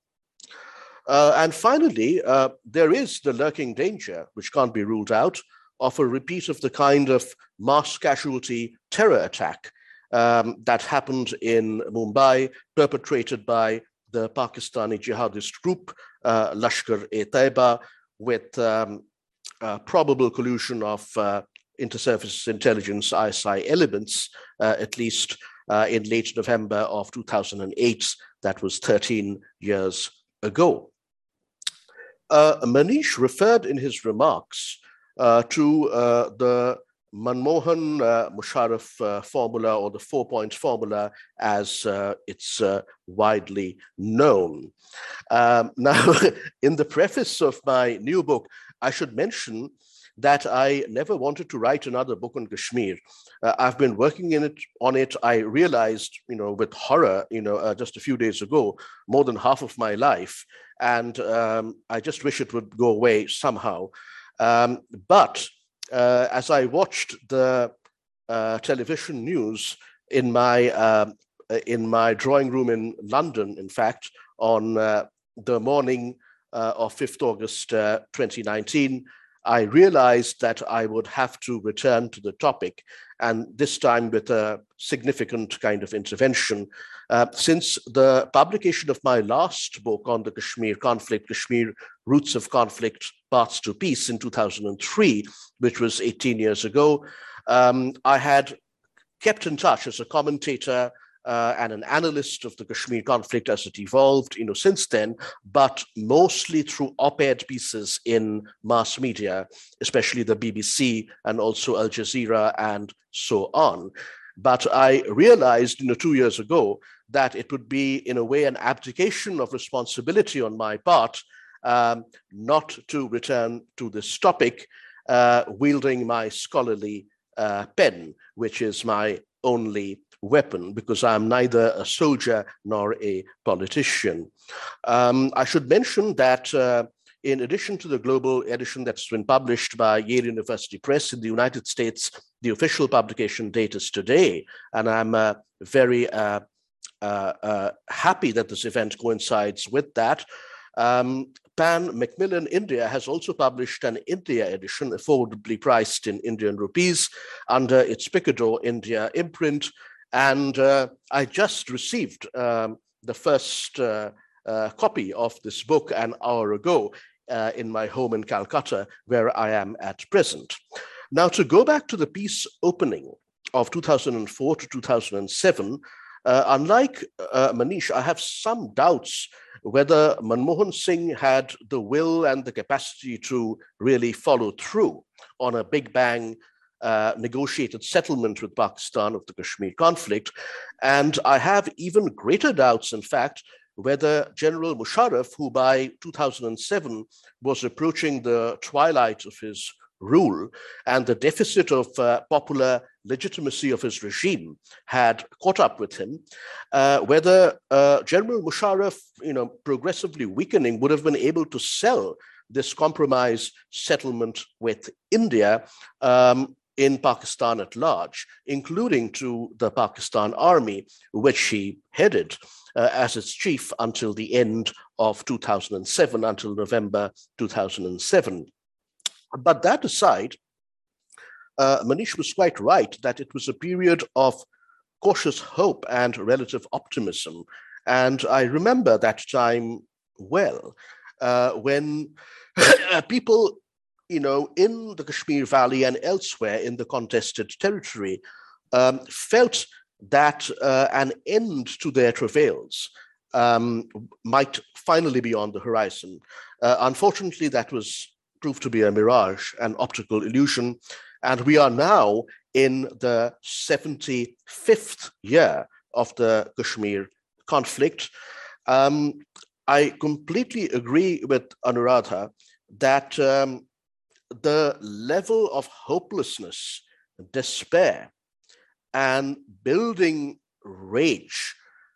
Uh, and finally, uh, there is the lurking danger, which can't be ruled out, of a repeat of the kind of mass casualty terror attack um, that happened in Mumbai, perpetrated by the Pakistani jihadist group, uh, Lashkar-e-Taiba, with um, uh, probable collusion of uh, inter-services intelligence I S I elements, uh, at least uh, in late November of two thousand eight. That was thirteen years ago. Uh, Manish referred in his remarks uh, to uh, the Manmohan uh, Musharraf uh, formula, or the four-point formula, as uh, it's uh, widely known. Um, now, in the preface of my new book, I should mention that I never wanted to write another book on Kashmir. Uh, I've been working in it on it. I realized, you know, with horror, you know, uh, just a few days ago, more than half of my life, and um, I just wish it would go away somehow. Um, but uh, as I watched the uh, television news in my uh, in my drawing room in London, in fact, on uh, the morning uh, of fifth of August uh, twenty nineteen, I realized that I would have to return to the topic, and this time with a significant kind of intervention. Uh, since the publication of my last book on the Kashmir conflict, Kashmir Roots of Conflict, Paths to Peace, in two thousand three, which was eighteen years ago, um, I had kept in touch as a commentator Uh, and an analyst of the Kashmir conflict as it evolved, you know, since then, but mostly through op-ed pieces in mass media, especially the B B C and also Al Jazeera and so on. But I realized, you know, two years ago that it would be, in a way, an abdication of responsibility on my part um, not to return to this topic, uh, wielding my scholarly uh, pen, which is my only weapon, because I'm neither a soldier nor a politician. Um, I should mention that uh, in addition to the global edition that's been published by Yale University Press in the United States, the official publication date is today, and I'm uh, very uh, uh, uh, happy that this event coincides with that. Um, Pan Macmillan India has also published an India edition, affordably priced in Indian rupees, under its Picador India imprint. And uh, I just received um, the first uh, uh, copy of this book an hour ago uh, in my home in Calcutta, where I am at present. Now, to go back to the piece opening of two thousand four to two thousand seven, uh, unlike uh, Manish, I have some doubts whether Manmohan Singh had the will and the capacity to really follow through on a Big Bang uh, negotiated settlement with Pakistan of the Kashmir conflict. And I have even greater doubts, in fact, whether General Musharraf, who by two thousand seven was approaching the twilight of his rule and the deficit of uh, popular legitimacy of his regime had caught up with him, uh, whether uh, General Musharraf, you know, progressively weakening, would have been able to sell this compromise settlement with India um, in Pakistan at large, including to the Pakistan Army, which he headed uh, as its chief until the end of two thousand seven, until November two thousand seven. But that aside, uh, Manish was quite right that it was a period of cautious hope and relative optimism. And I remember that time well, uh, when people, you know, in the Kashmir Valley and elsewhere in the contested territory um, felt that uh, an end to their travails um, might finally be on the horizon. Uh, unfortunately, that was proved to be a mirage, an optical illusion. And we are now in the seventy-fifth year of the Kashmir conflict. Um, I completely agree with Anuradha that um, the level of hopelessness, despair, and building rage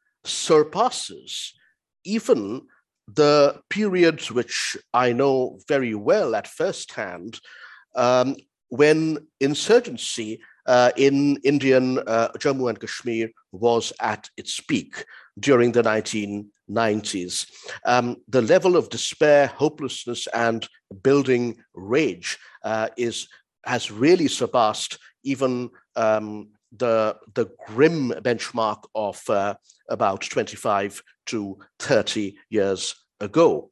surpasses even the periods which I know very well at first hand, um, when insurgency uh, in Indian uh, Jammu and Kashmir was at its peak during the nineteen nineties. Um, the level of despair, hopelessness, and building rage uh, is has really surpassed even um, the, the grim benchmark of uh, about twenty-five to thirty years ago.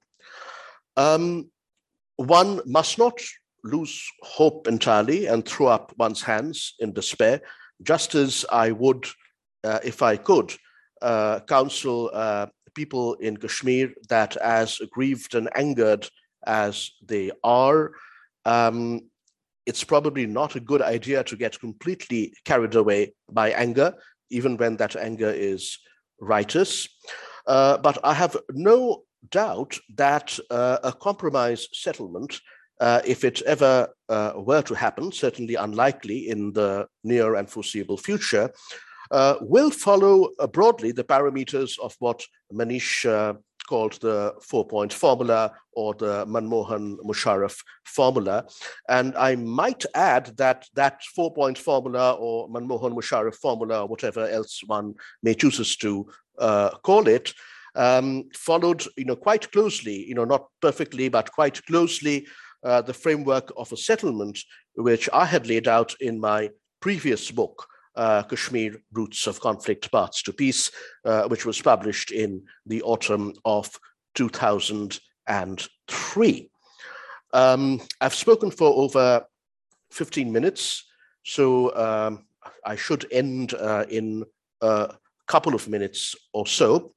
Um, one must not lose hope entirely and throw up one's hands in despair, just as I would, uh, if I could, uh, counsel uh, people in Kashmir that, as aggrieved and angered as they are, um, it's probably not a good idea to get completely carried away by anger, even when that anger is righteous. Uh, but I have no doubt that uh, a compromise settlement, uh, if it ever uh, were to happen, certainly unlikely in the near and foreseeable future, uh, will follow uh, broadly the parameters of what Manish uh, called the four-point formula or the Manmohan Musharraf formula. And I might add that that four-point formula or Manmohan Musharraf formula, or whatever else one may choose to uh, call it, um, followed, you know, quite closely, you know, not perfectly, but quite closely, uh, the framework of a settlement, which I had laid out in my previous book, Uh, Kashmir Roots of Conflict, Paths to Peace, uh, which was published in the autumn of two thousand three. Um, I've spoken for over fifteen minutes, so um, I should end uh, in a couple of minutes or so.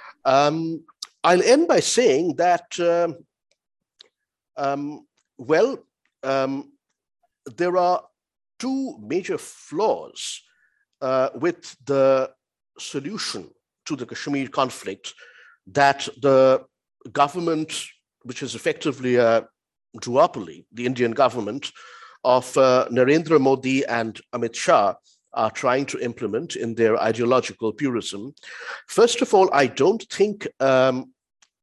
Um, I'll end by saying that, um, um, well, um, there are two major flaws uh, with the solution to the Kashmir conflict that the government, which is effectively a duopoly, the Indian government, of uh, Narendra Modi and Amit Shah are trying to implement in their ideological purism. First of all, I don't think um,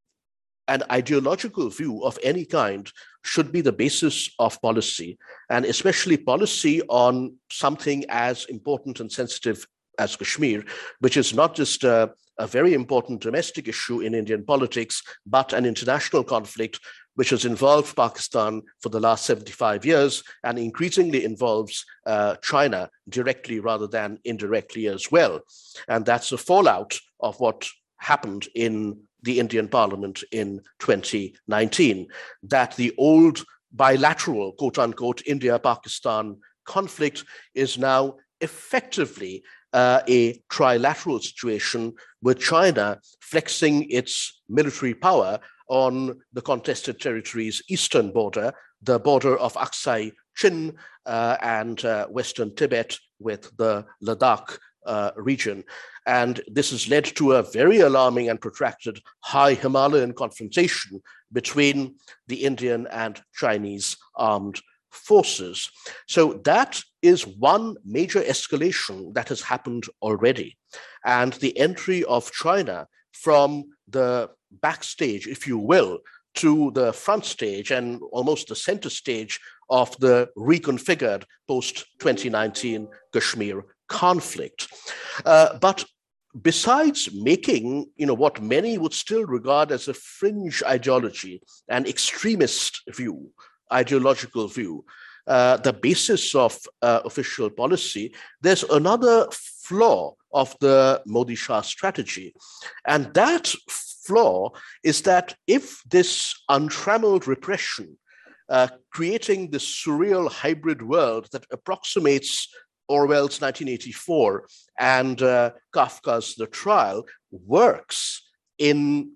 an ideological view of any kind should be the basis of policy, and especially policy on something as important and sensitive as Kashmir, which is not just a, a very important domestic issue in Indian politics, but an international conflict which has involved Pakistan for the last seventy-five years and increasingly involves uh, China directly rather than indirectly as well. And that's a fallout of what happened in the Indian Parliament in twenty nineteen, that the old bilateral, quote unquote, India-Pakistan conflict is now effectively uh, a trilateral situation with China flexing its military power on the contested territories' eastern border, the border of Aksai Chin uh, and uh, Western Tibet with the Ladakh uh, region. And this has led to a very alarming and protracted high Himalayan confrontation between the Indian and Chinese armed forces. So that is one major escalation that has happened already. And the entry of China from the backstage, if you will, to the front stage and almost the center stage of the reconfigured post twenty nineteen Kashmir conflict. Uh, but besides making, you know, what many would still regard as a fringe ideology, an extremist view, ideological view, uh, the basis of uh, official policy, there's another flaw of the Modi-Shah strategy. And that flaw is that if this untrammeled repression, uh, creating this surreal hybrid world that approximates Orwell's nineteen eighty-four and uh, Kafka's The Trial, works in,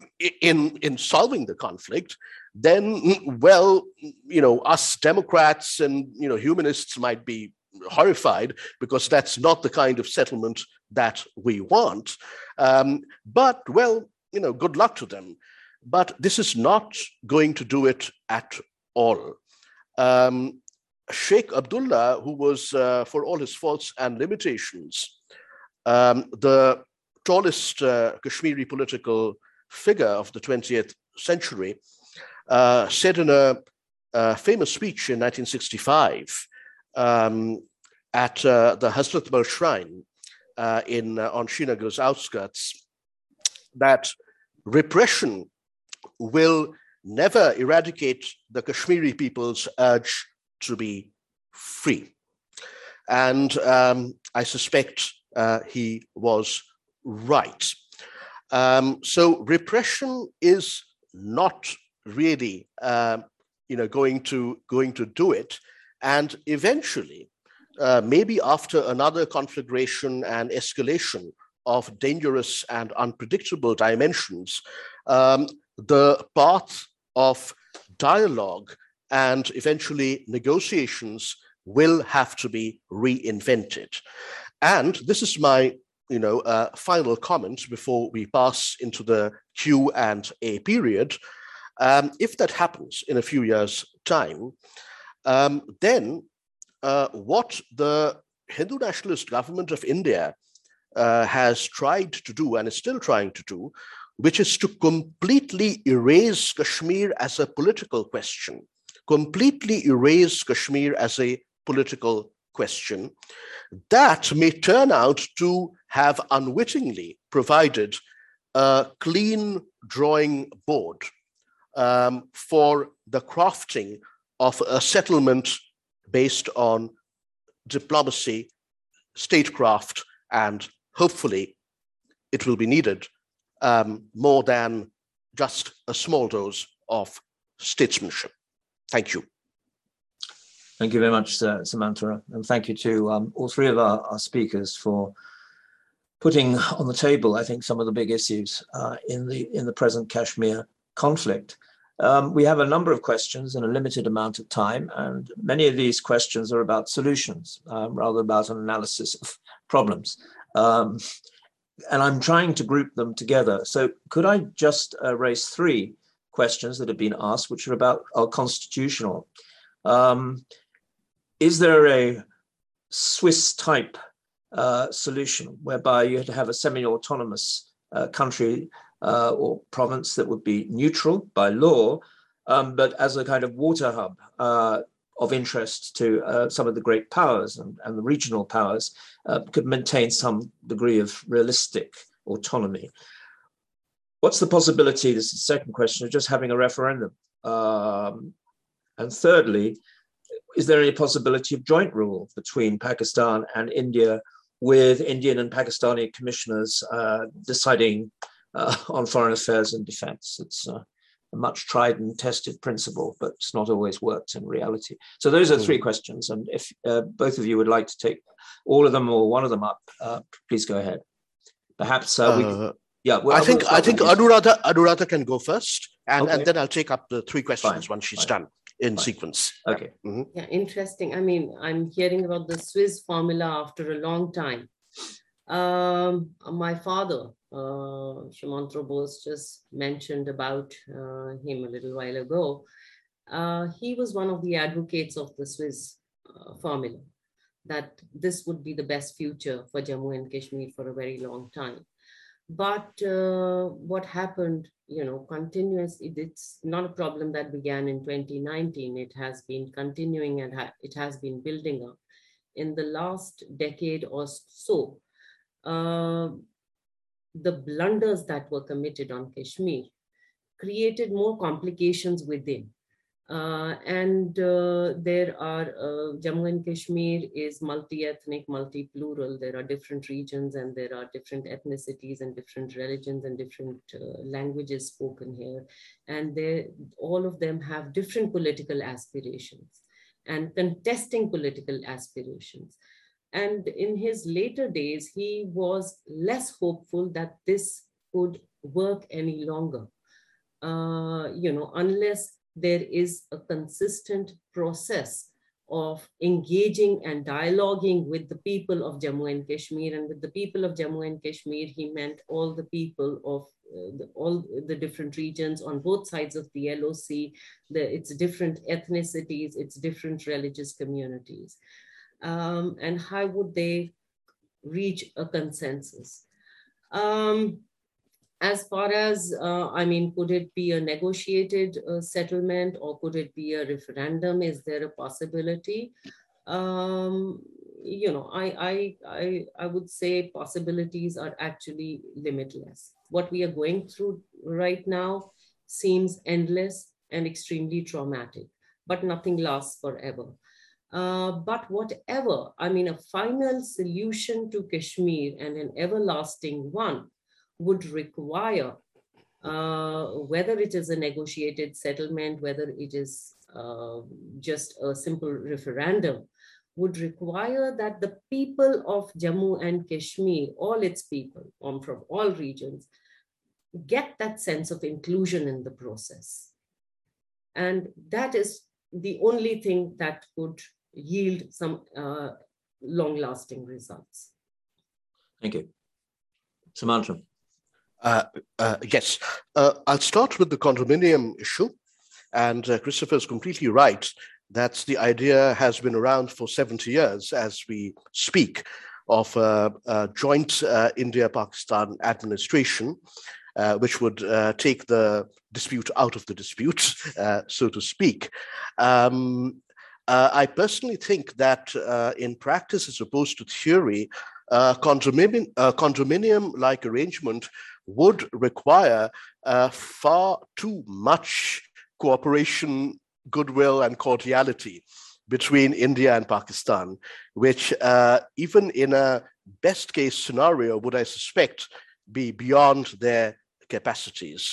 in, in solving the conflict, then, well, you know, us Democrats and, you know, humanists might be horrified because that's not the kind of settlement that we want. Um, but, well, you know, good luck to them. But this is not going to do it at all. Um, Sheikh Abdullah, who was, uh, for all his faults and limitations, um, the tallest uh, Kashmiri political figure of the twentieth century, uh, said in a, a famous speech in nineteen sixty-five um, at uh, the Hazratbal Shrine uh, in, uh, on Srinagar's outskirts, that repression will never eradicate the Kashmiri people's urge to be free. And um, I suspect uh, he was right. Um, so repression is not really, uh, you know, going to going to do it. And eventually, uh, maybe after another conflagration and escalation of dangerous and unpredictable dimensions, um, the path of dialogue and eventually negotiations will have to be reinvented. And this is my, you know, uh, final comment before we pass into the Q and A period. Um, if that happens in a few years' time, um, then uh, what the Hindu nationalist government of India uh, has tried to do and is still trying to do, which is to completely erase Kashmir as a political question, completely erase Kashmir as a political question, that may turn out to have unwittingly provided a clean drawing board um, for the crafting of a settlement based on diplomacy, statecraft, and hopefully it will be needed um, more than just a small dose of statesmanship. Thank you. Thank you very much, uh, Samantha, and thank you to um, all three of our, our speakers for putting on the table, I think, some of the big issues uh, in the in the present Kashmir conflict. Um, we have a number of questions in a limited amount of time, and many of these questions are about solutions um, rather about an analysis of problems. Um, and I'm trying to group them together. So could I just uh, raise three questions that have been asked, which are about our constitutional. Um, is there a Swiss type uh, solution whereby you had to have a semi-autonomous uh, country uh, or province that would be neutral by law, um, but as a kind of water hub uh, of interest to uh, some of the great powers and, and the regional powers, uh, could maintain some degree of realistic autonomy? What's the possibility, this is the second question, of just having a referendum? Um, and thirdly, is there any possibility of joint rule between Pakistan and India, with Indian and Pakistani commissioners uh, deciding uh, on foreign affairs and defense? It's uh, a much tried and tested principle, but it's not always worked in reality. So those are three questions. And if uh, both of you would like to take all of them or one of them up, uh, please go ahead. Perhaps uh, we Uh, can, yeah. Well, I think we'll I think Anuradha Anuradha can go first, and, Okay. and then I'll take up the three questions Fine, once she's fine. done in Fine. sequence. Okay. Mhm. Yeah, interesting. I mean, I'm hearing about the Swiss formula after a long time. Um, my father, uh, Shumantra Bose, just mentioned about uh, him a little while ago. Uh, he was one of the advocates of the Swiss uh, formula, that this would be the best future for Jammu and Kashmir for a very long time. But uh, what happened, you know, continuously, it's not a problem that began in twenty nineteen. It has been continuing and ha it has been building up. In the last decade or so, uh, the blunders that were committed on Kashmir created more complications within. Uh, and uh, there are, uh, Jammu and Kashmir is multi-ethnic, multi-plural. There are different regions and there are different ethnicities and different religions and different uh, languages spoken here. And they, all of them have different political aspirations and contesting political aspirations. And in his later days, he was less hopeful that this could work any longer, uh, you know, unless there is a consistent process of engaging and dialoguing with the people of Jammu and Kashmir. And with the people of Jammu and Kashmir, he meant all the people of uh, the, all the different regions on both sides of the L O C, the, its different ethnicities, its different religious communities. Um, and how would they reach a consensus? Um, As far as, uh, I mean, could it be a negotiated uh, settlement or could it be a referendum? Is there a possibility? Um, you know, I, I, I, I would say possibilities are actually limitless. What we are going through right now seems endless and extremely traumatic, but nothing lasts forever. Uh, but whatever, I mean, a final solution to Kashmir and an everlasting one would require, uh, whether it is a negotiated settlement, whether it is uh, just a simple referendum, would require that the people of Jammu and Kashmir, all its people um, from all regions, get that sense of inclusion in the process. And that is the only thing that could yield some uh, long-lasting results. Thank you. Sumantra. Uh, uh, yes, uh, I'll start with the condominium issue. And uh, Christopher is completely right that the idea has been around for seventy years as we speak of uh, a joint uh, India-Pakistan administration, uh, which would uh, take the dispute out of the dispute, uh, so to speak. Um, uh, I personally think that uh, in practice, as opposed to theory, uh, condominium, uh, condominium-like arrangement would require uh, far too much cooperation, goodwill, and cordiality between India and Pakistan, which uh, even in a best case scenario would, I suspect, be beyond their capacities.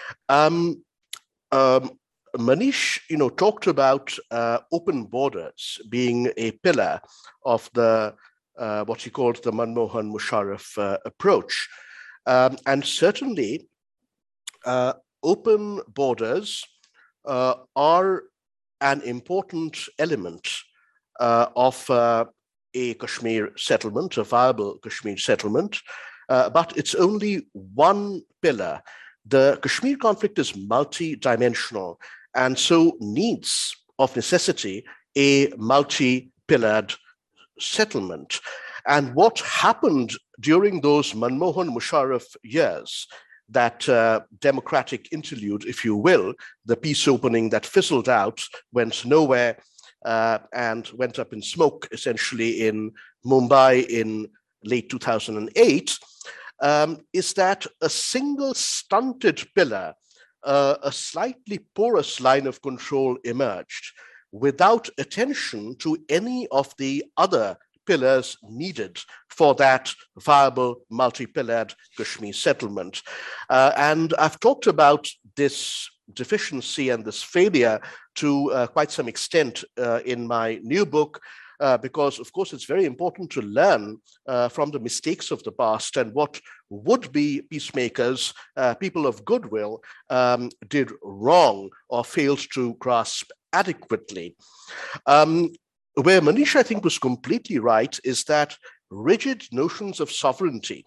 Um, um, Manish, you know, talked about uh, open borders being a pillar of the uh, what he called the Manmohan Musharraf uh, approach. Um, and certainly, uh, open borders uh, are an important element uh, of uh, a Kashmir settlement, a viable Kashmir settlement, uh, but it's only one pillar. The Kashmir conflict is multi-dimensional and so needs, of necessity, a multi-pillared settlement. And what happened during those Manmohan Musharraf years, that uh, democratic interlude, if you will, the peace opening that fizzled out, went nowhere, uh, and went up in smoke, essentially, in Mumbai in late two thousand eight, um, is that a single stunted pillar, uh, a slightly porous line of control emerged without attention to any of the other pillars needed for that viable multi-pillared Kashmir settlement. Uh, and I've talked about this deficiency and this failure to uh, quite some extent uh, in my new book, uh, because of course it's very important to learn uh, from the mistakes of the past and what would-be peacemakers, uh, people of goodwill, um, did wrong or failed to grasp adequately. Um, Where Manish, I think, was completely right is that rigid notions of sovereignty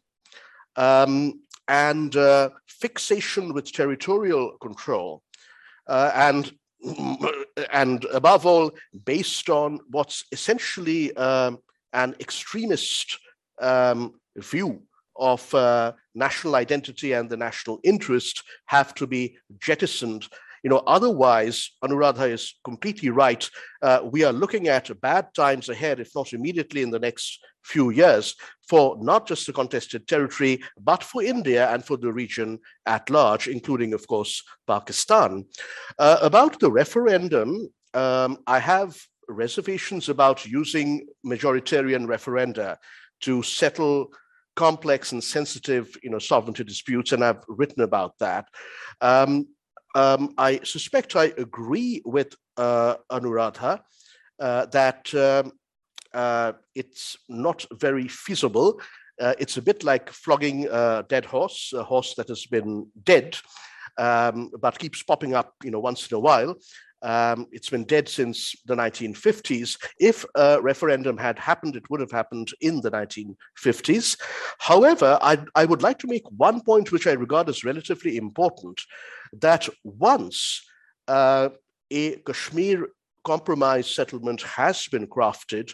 um, and uh, fixation with territorial control uh, and, and above all, based on what's essentially um, an extremist um, view of uh, national identity and the national interest have to be jettisoned. You know, otherwise, Anuradha is completely right. Uh, we are looking at bad times ahead, if not immediately in the next few years, for not just the contested territory, but for India and for the region at large, including, of course, Pakistan. Uh, about the referendum, um, I have reservations about using majoritarian referenda to settle complex and sensitive, you know, sovereignty disputes, and I've written about that. Um, Um, I suspect I agree with uh, Anuradha uh, that um, uh, it's not very feasible. Uh, it's a bit like flogging a dead horse, a horse that has been dead, um, but keeps popping up, you know, once in a while. Um, it's been dead since the nineteen fifties. If a referendum had happened, it would have happened in the nineteen fifties. However, I, I would like to make one point which I regard as relatively important, that once uh, a Kashmir compromise settlement has been crafted,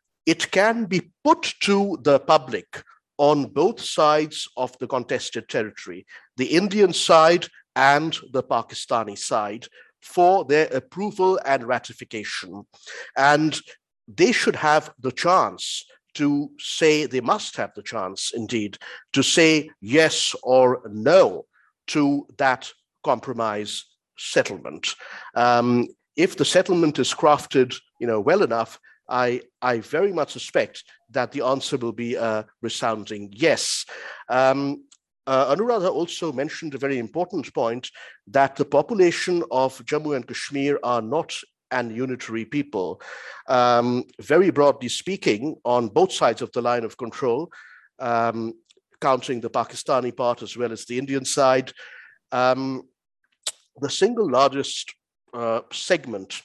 it can be put to the public on both sides of the contested territory, the Indian side and the Pakistani side, for their approval and ratification. And they should have the chance to say, they must have the chance indeed, to say yes or no to that compromise settlement. Um, if the settlement is crafted, you know, well enough, I, I very much suspect that the answer will be a resounding yes. Um, Uh, Anuradha also mentioned a very important point, that the population of Jammu and Kashmir are not an unitary people. Um, very broadly speaking, on both sides of the line of control, um, counting the Pakistani part as well as the Indian side, um, the single largest uh, segment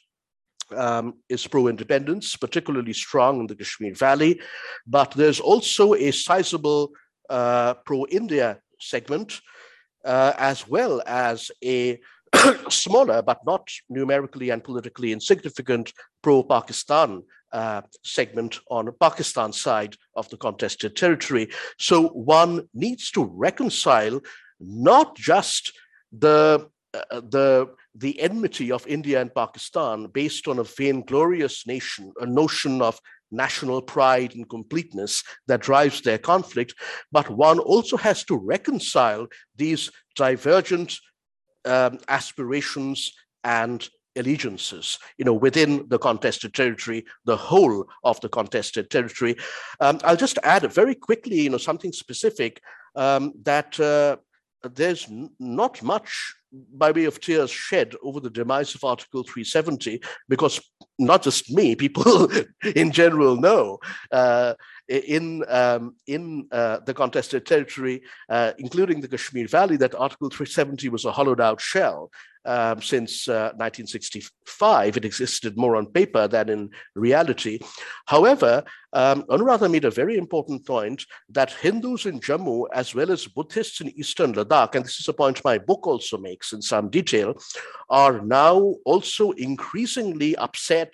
um, is pro-independence, particularly strong in the Kashmir Valley, but there's also a sizable uh, pro-India segment, uh, as well as a smaller but not numerically and politically insignificant pro-Pakistan uh, segment on the Pakistan side of the contested territory. So one needs to reconcile not just the uh, the the enmity of India and Pakistan based on a vainglorious nation, a notion of national pride and completeness that drives their conflict, but one also has to reconcile these divergent um, aspirations and allegiances, you know, within the contested territory, the whole of the contested territory. Um, I'll just add very quickly, you know, something specific, um, that uh, there's not much by way of tears shed over the demise of Article three seventy, because not just me, people in general know. Uh, in, um, in uh, the contested territory, uh, including the Kashmir Valley, that Article three seventy was a hollowed out shell. Um, since uh, nineteen sixty-five, it existed more on paper than in reality. However, um, Anuradha made a very important point that Hindus in Jammu, as well as Buddhists in Eastern Ladakh, and this is a point my book also makes in some detail, are now also increasingly upset,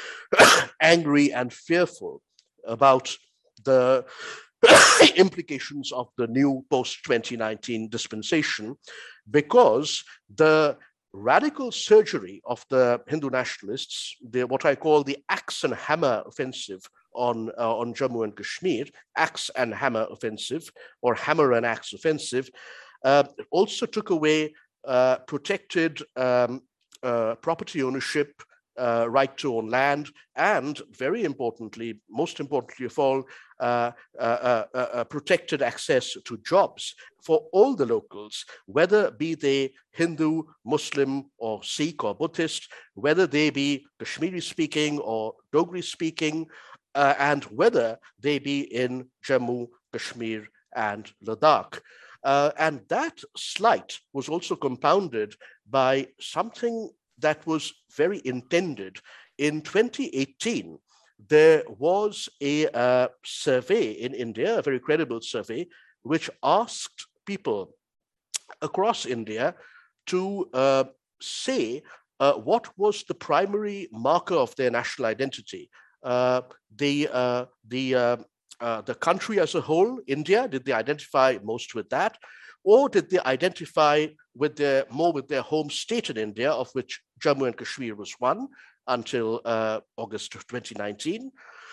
angry, and fearful about the implications of the new post twenty nineteen dispensation, because the radical surgery of the Hindu nationalists, the, what I call the axe and hammer offensive on, uh, on Jammu and Kashmir, axe and hammer offensive, or hammer and axe offensive, uh, also took away uh, protected um, uh, property ownership, uh, right to own land, and very importantly, most importantly of all, uh, uh, uh, uh, protected access to jobs for all the locals, whether be they Hindu, Muslim, or Sikh or Buddhist, whether they be Kashmiri speaking or Dogri speaking, uh, and whether they be in Jammu, Kashmir, and Ladakh. Uh, and that slight was also compounded by something that was very intended. In twenty eighteen, there was a uh, survey in India, a very credible survey, which asked people across India to uh, say uh, what was the primary marker of their national identity. Uh, the, uh, the, uh, uh, the country as a whole, India, did they identify most with that? Or did they identify with their, more with their home state in India, of which Jammu and Kashmir was one until uh, August of twenty nineteen?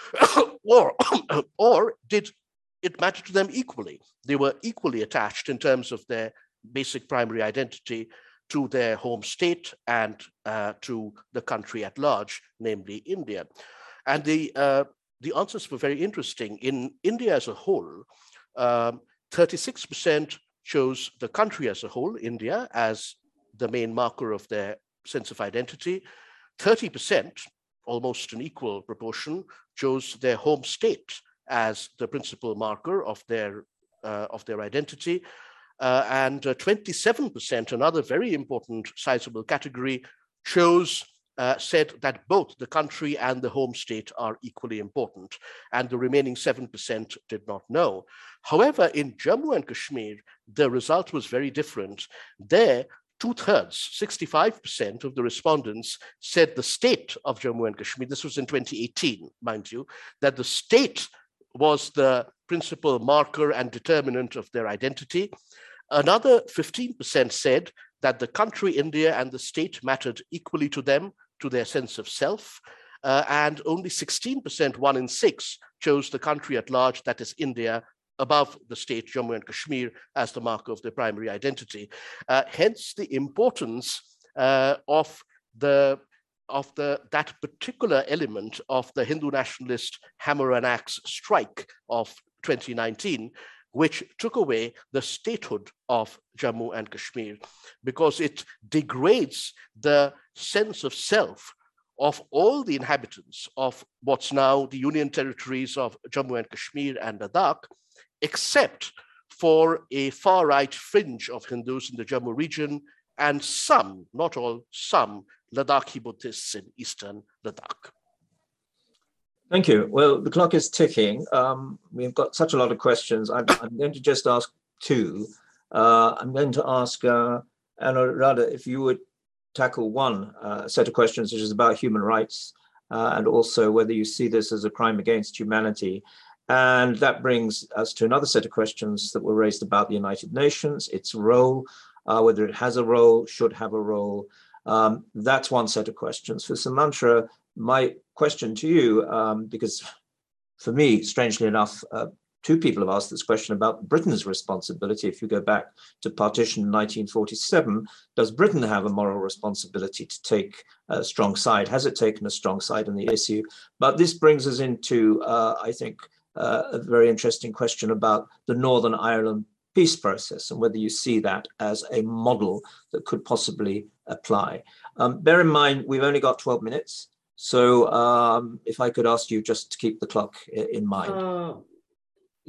or, or did it matter to them equally? They were equally attached in terms of their basic primary identity to their home state and uh, to the country at large, namely India. And the, uh, the answers were very interesting. In India as a whole, um, thirty-six percent chose the country as a whole, India, as the main marker of their sense of identity. thirty percent, almost an equal proportion, chose their home state as the principal marker of their, uh, of their identity. Uh, and uh, twenty-seven percent, another very important sizable category, chose, uh, said that both the country and the home state are equally important, and the remaining seven percent did not know. However, in Jammu and Kashmir, the result was very different. There, two-thirds, sixty-five percent of the respondents said the state of Jammu and Kashmir, this was in twenty eighteen, mind you, that the state was the principal marker and determinant of their identity. Another fifteen percent said that the country, India, and the state mattered equally to them, to their sense of self. Uh, and only sixteen percent, one in six, chose the country at large, that is India, above the state, Jammu and Kashmir, as the marker of their primary identity. Uh, hence the importance uh, of the of the that particular element of the Hindu nationalist hammer and axe strike of twenty nineteen, which took away the statehood of Jammu and Kashmir, because it degrades the sense of self of all the inhabitants of what's now the Union territories of Jammu and Kashmir and Ladakh, except for a far-right fringe of Hindus in the Jammu region and some, not all, some Ladakhi Buddhists in eastern Ladakh. Thank you. Well, the clock is ticking. Um, we've got such a lot of questions. I'm, I'm going to just ask two. Uh, I'm going to ask uh, Anuradha if you would tackle one uh, set of questions, which is about human rights, uh, and also whether you see this as a crime against humanity. And that brings us to another set of questions that were raised about the United Nations, its role, uh, whether it has a role, should have a role. Um, that's one set of questions. For Sumantra, my question to you, um, because for me, strangely enough, uh, two people have asked this question about Britain's responsibility. If you go back to partition in nineteen forty-seven, does Britain have a moral responsibility to take a strong side? Has it taken a strong side on the issue? But this brings us into, uh, I think, uh, a very interesting question about the Northern Ireland peace process and whether you see that as a model that could possibly apply. Um, bear in mind, we've only got twelve minutes. So um, if I could ask you just to keep the clock in mind. Uh,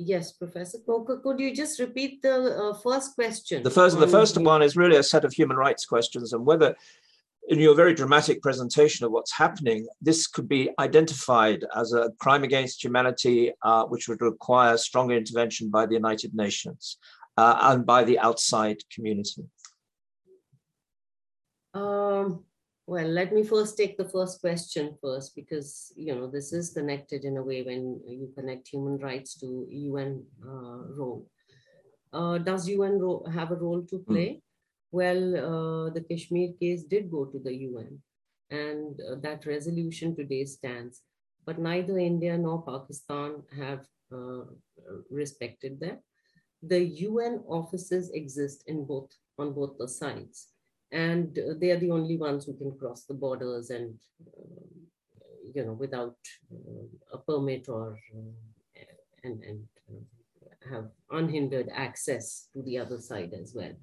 Yes, Professor Coker, could you just repeat the uh, first question? The first, the on first the- one is really a set of human rights questions, and whether, in your very dramatic presentation of what's happening, this could be identified as a crime against humanity, uh, which would require stronger intervention by the United Nations uh, and by the outside community. Um, well, let me first take the first question first, because, you know, this is connected in a way when you connect human rights to U N uh, role. Uh, does U N ro- have a role to play? Mm. Well, uh, the Kashmir case did go to the U N, and uh, that resolution today stands. But neither India nor Pakistan have uh, respected that. The U N offices exist in both on both the sides, and uh, they are the only ones who can cross the borders and uh, you know without uh, a permit or uh, and and. Uh, have unhindered access to the other side as well.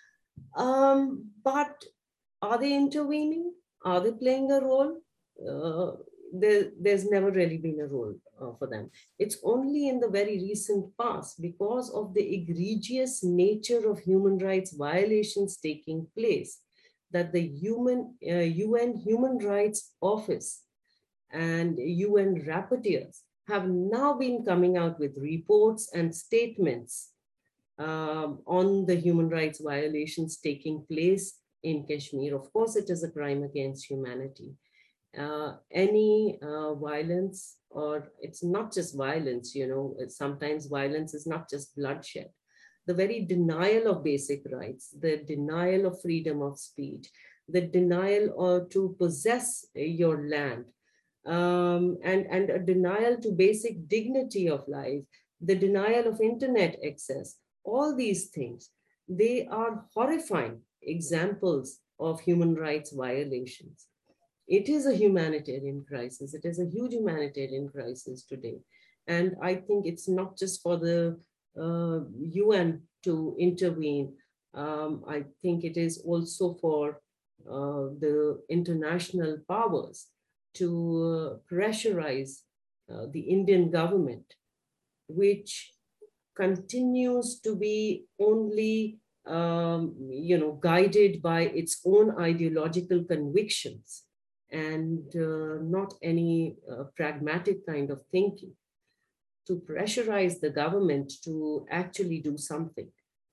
Um, but are they intervening? Are they playing a role? Uh, there, there's never really been a role uh, for them. It's only in the very recent past, because of the egregious nature of human rights violations taking place, that the human, uh, U N Human Rights Office and U N rapporteurs have now been coming out with reports and statements um, on the human rights violations taking place in Kashmir. Of course, it is a crime against humanity. Uh, any uh, violence, or it's not just violence, you know, sometimes violence is not just bloodshed. The very denial of basic rights, the denial of freedom of speech, the denial or to possess your land, Um, and, and a denial to basic dignity of life, the denial of internet access, all these things, they are horrifying examples of human rights violations. It is a humanitarian crisis. It is a huge humanitarian crisis today. And I think it's not just for the uh, U N to intervene. Um, I think it is also for uh, the international powers to uh, pressurize uh, the Indian government, which continues to be only, um, you know, guided by its own ideological convictions and uh, not any uh, pragmatic kind of thinking, to pressurize the government to actually do something.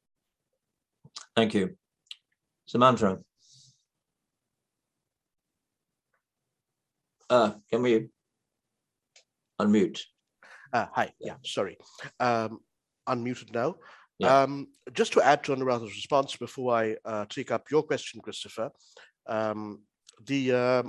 Thank you. Sumantra. Uh, can we unmute? Uh, hi, yeah, sorry. Um, unmuted now. Yeah. Um, just to add to Anuradha's response before I uh, take up your question, Christopher, um, the um,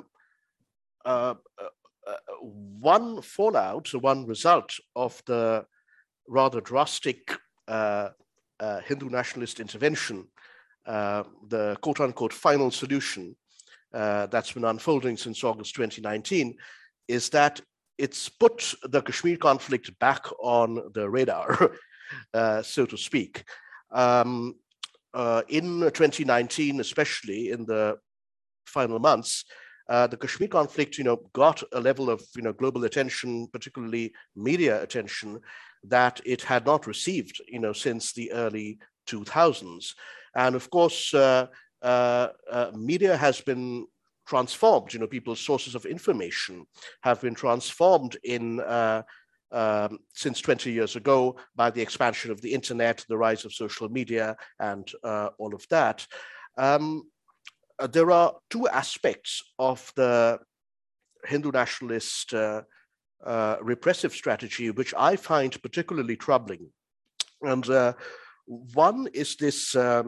uh, uh, uh, one fallout, one result of the rather drastic uh, uh, Hindu nationalist intervention, uh, the quote-unquote final solution uh, that's been unfolding since August twenty nineteen, is that it's put the Kashmir conflict back on the radar, uh, so to speak. Um, uh, in twenty nineteen, especially in the final months, uh, the Kashmir conflict, you know, got a level of, you know, global attention, particularly media attention, that it had not received, you know, since the early two thousands. And of course, uh, uh, uh, media has been transformed. You know, people's sources of information have been transformed in uh, um, since twenty years ago by the expansion of the internet, the rise of social media, and uh, all of that. Um, there are two aspects of the Hindu nationalist uh, uh, repressive strategy which I find particularly troubling. And uh, one is this um,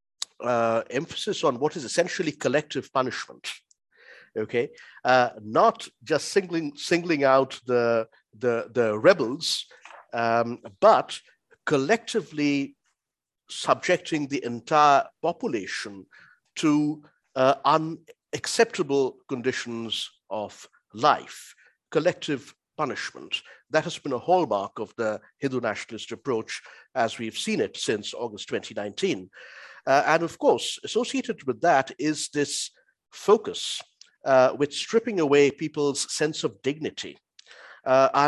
uh, emphasis on what is essentially collective punishment. Okay, uh, not just singling singling out the the, the rebels, um, but collectively subjecting the entire population to uh, unacceptable conditions of life, collective punishment. That has been a hallmark of the Hindu nationalist approach as we've seen it since August twenty nineteen. Uh, and of course, associated with that is this focus Uh, with stripping away people's sense of dignity. Uh, I'm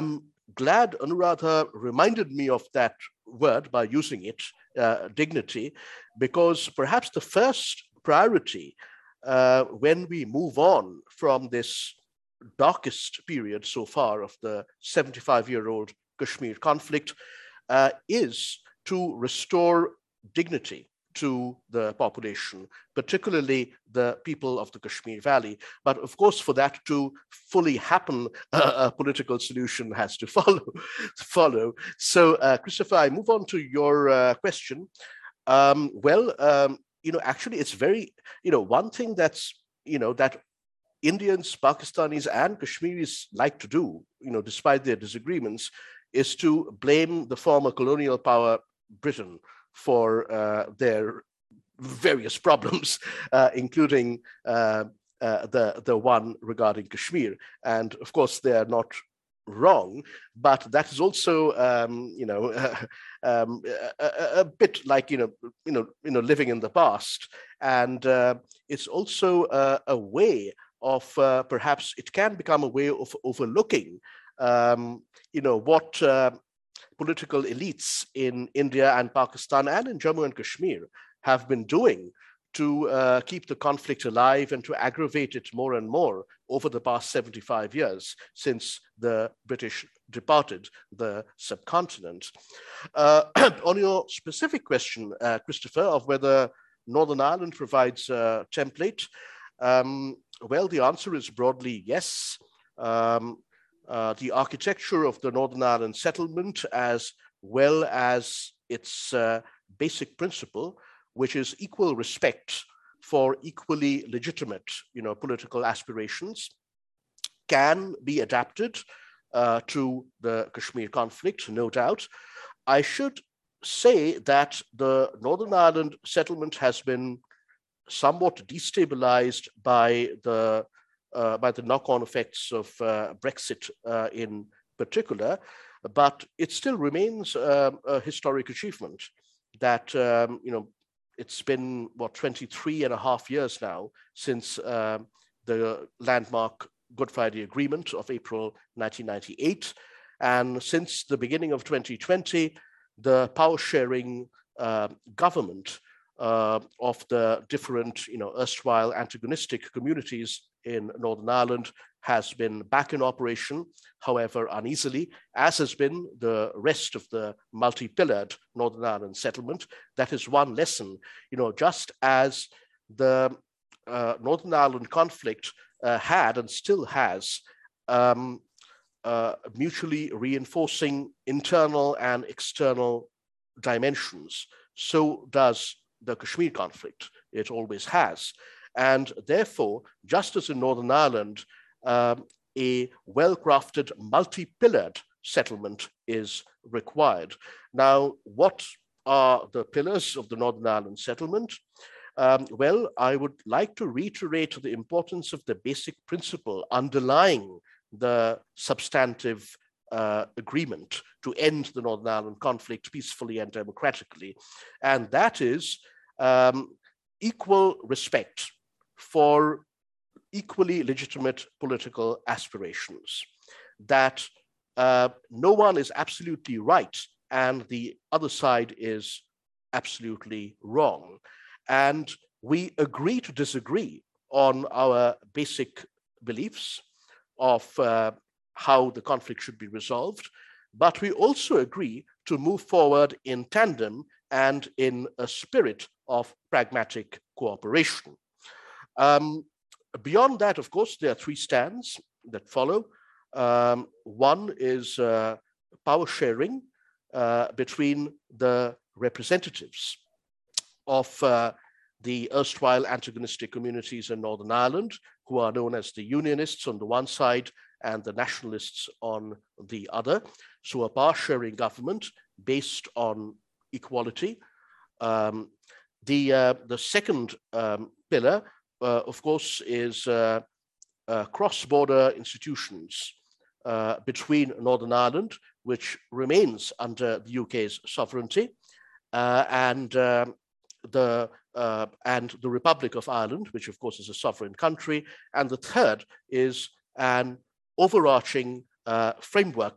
glad Anuradha reminded me of that word by using it, uh, dignity, because perhaps the first priority uh, when we move on from this darkest period so far of the seventy-five-year-old Kashmir conflict uh, is to restore dignity to the population, particularly the people of the Kashmir Valley. But of course, for that to fully happen, uh, a political solution has to follow. follow. So, uh, Christopher, I move on to your uh, question. Um, well, um, you know, actually, it's very, you know, one thing that's, you know, that Indians, Pakistanis, and Kashmiris like to do, you know, despite their disagreements, is to blame the former colonial power, Britain, for uh, their various problems, uh, including uh, uh, the, the one regarding Kashmir. And of course, they are not wrong, but that is also, um, you know, uh, um, a, a bit like, you know, you know, you know, living in the past. And uh, it's also uh, a way of uh, perhaps it can become a way of overlooking, um, you know, what uh, political elites in India and Pakistan and in Jammu and Kashmir have been doing to uh, keep the conflict alive and to aggravate it more and more over the past seventy-five years since the British departed the subcontinent. Uh, on your specific question, uh, Christopher, of whether Northern Ireland provides a template, um, well, the answer is broadly yes. Um, uh, the architecture of the Northern Ireland settlement, as well as its uh, basic principle, which is equal respect for equally legitimate, you know, political aspirations, can be adapted uh, to the Kashmir conflict, no doubt. I should say that the Northern Ireland settlement has been somewhat destabilized by the uh, by the knock-on effects of uh, Brexit uh, in particular, but it still remains um, a historic achievement that, um, you know, it's been, what, twenty-three and a half years now since um, the landmark Good Friday Agreement of April nineteen ninety-eight. And since the beginning of twenty twenty, the power-sharing uh, government uh, of the different, you know, erstwhile antagonistic communities in Northern Ireland has been back in operation, however uneasily, as has been the rest of the multi-pillared Northern Ireland settlement. That is one lesson, you know, just as the uh, Northern Ireland conflict uh, had and still has um, uh, mutually reinforcing internal and external dimensions, so does the Kashmir conflict. It always has. And therefore, just as in Northern Ireland, um, a well-crafted, multi-pillared settlement is required. Now, what are the pillars of the Northern Ireland settlement? Um, well, I would like to reiterate the importance of the basic principle underlying the substantive uh, agreement to end the Northern Ireland conflict peacefully and democratically. And that is um, equal respect for equally legitimate political aspirations, that uh, no one is absolutely right and the other side is absolutely wrong. And we agree to disagree on our basic beliefs of uh, how the conflict should be resolved, but we also agree to move forward in tandem and in a spirit of pragmatic cooperation. Um, beyond that, of course, there are three strands that follow. Um, one is uh, power sharing uh, between the representatives of uh, the erstwhile antagonistic communities in Northern Ireland, who are known as the Unionists on the one side and the Nationalists on the other. So a power sharing government based on equality. Um, the, uh, the second um, pillar, uh, of course, is uh, uh, cross-border institutions uh, between Northern Ireland, which remains under the U K's sovereignty, uh, and um, the uh, and the Republic of Ireland, which of course is a sovereign country. And the third is an overarching uh, framework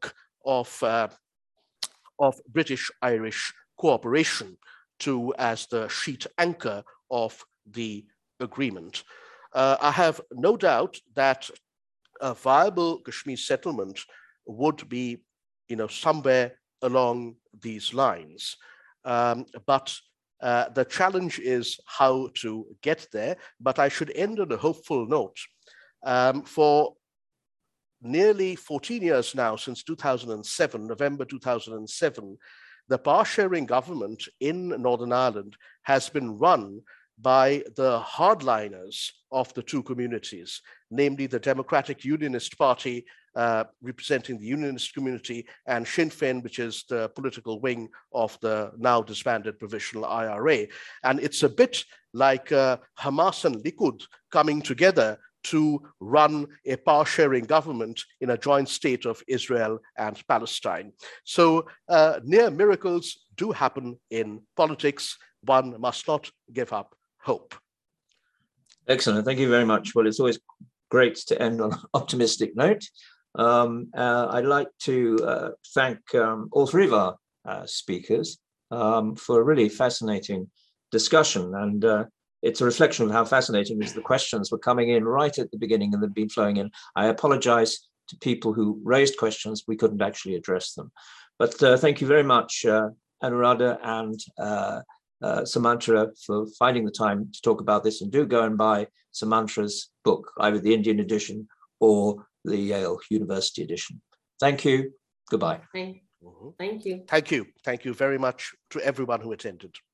of, uh, of British-Irish cooperation to as the sheet anchor of the agreement. Uh, I have no doubt that a viable Kashmir settlement would be, you know, somewhere along these lines. Um, but uh, the challenge is how to get there. But I should end on a hopeful note. Um, for nearly fourteen years now, since two thousand seven, November two thousand seven, the power-sharing government in Northern Ireland has been run by the hardliners of the two communities, namely the Democratic Unionist Party, uh, representing the Unionist community, and Sinn Féin, which is the political wing of the now disbanded Provisional I R A. And it's a bit like uh, Hamas and Likud coming together to run a power-sharing government in a joint state of Israel and Palestine. So uh, near miracles do happen in politics. One must not give up hope. Excellent. Thank you very much. Well, it's always great to end on an optimistic note. Um, uh, I'd like to uh, thank um, all three of our uh, speakers um, for a really fascinating discussion. And uh, it's a reflection of how fascinating is the questions were coming in right at the beginning and they've been flowing in. I apologize to people who raised questions. We couldn't actually address them. But uh, thank you very much, uh, Anuradha and uh, Uh, Sumantra, for finding the time to talk about this. And do go and buy Sumantra's book, either the Indian edition or the Yale University edition. Thank you. Goodbye. Thank, thank you. Thank you. Thank you very much to everyone who attended.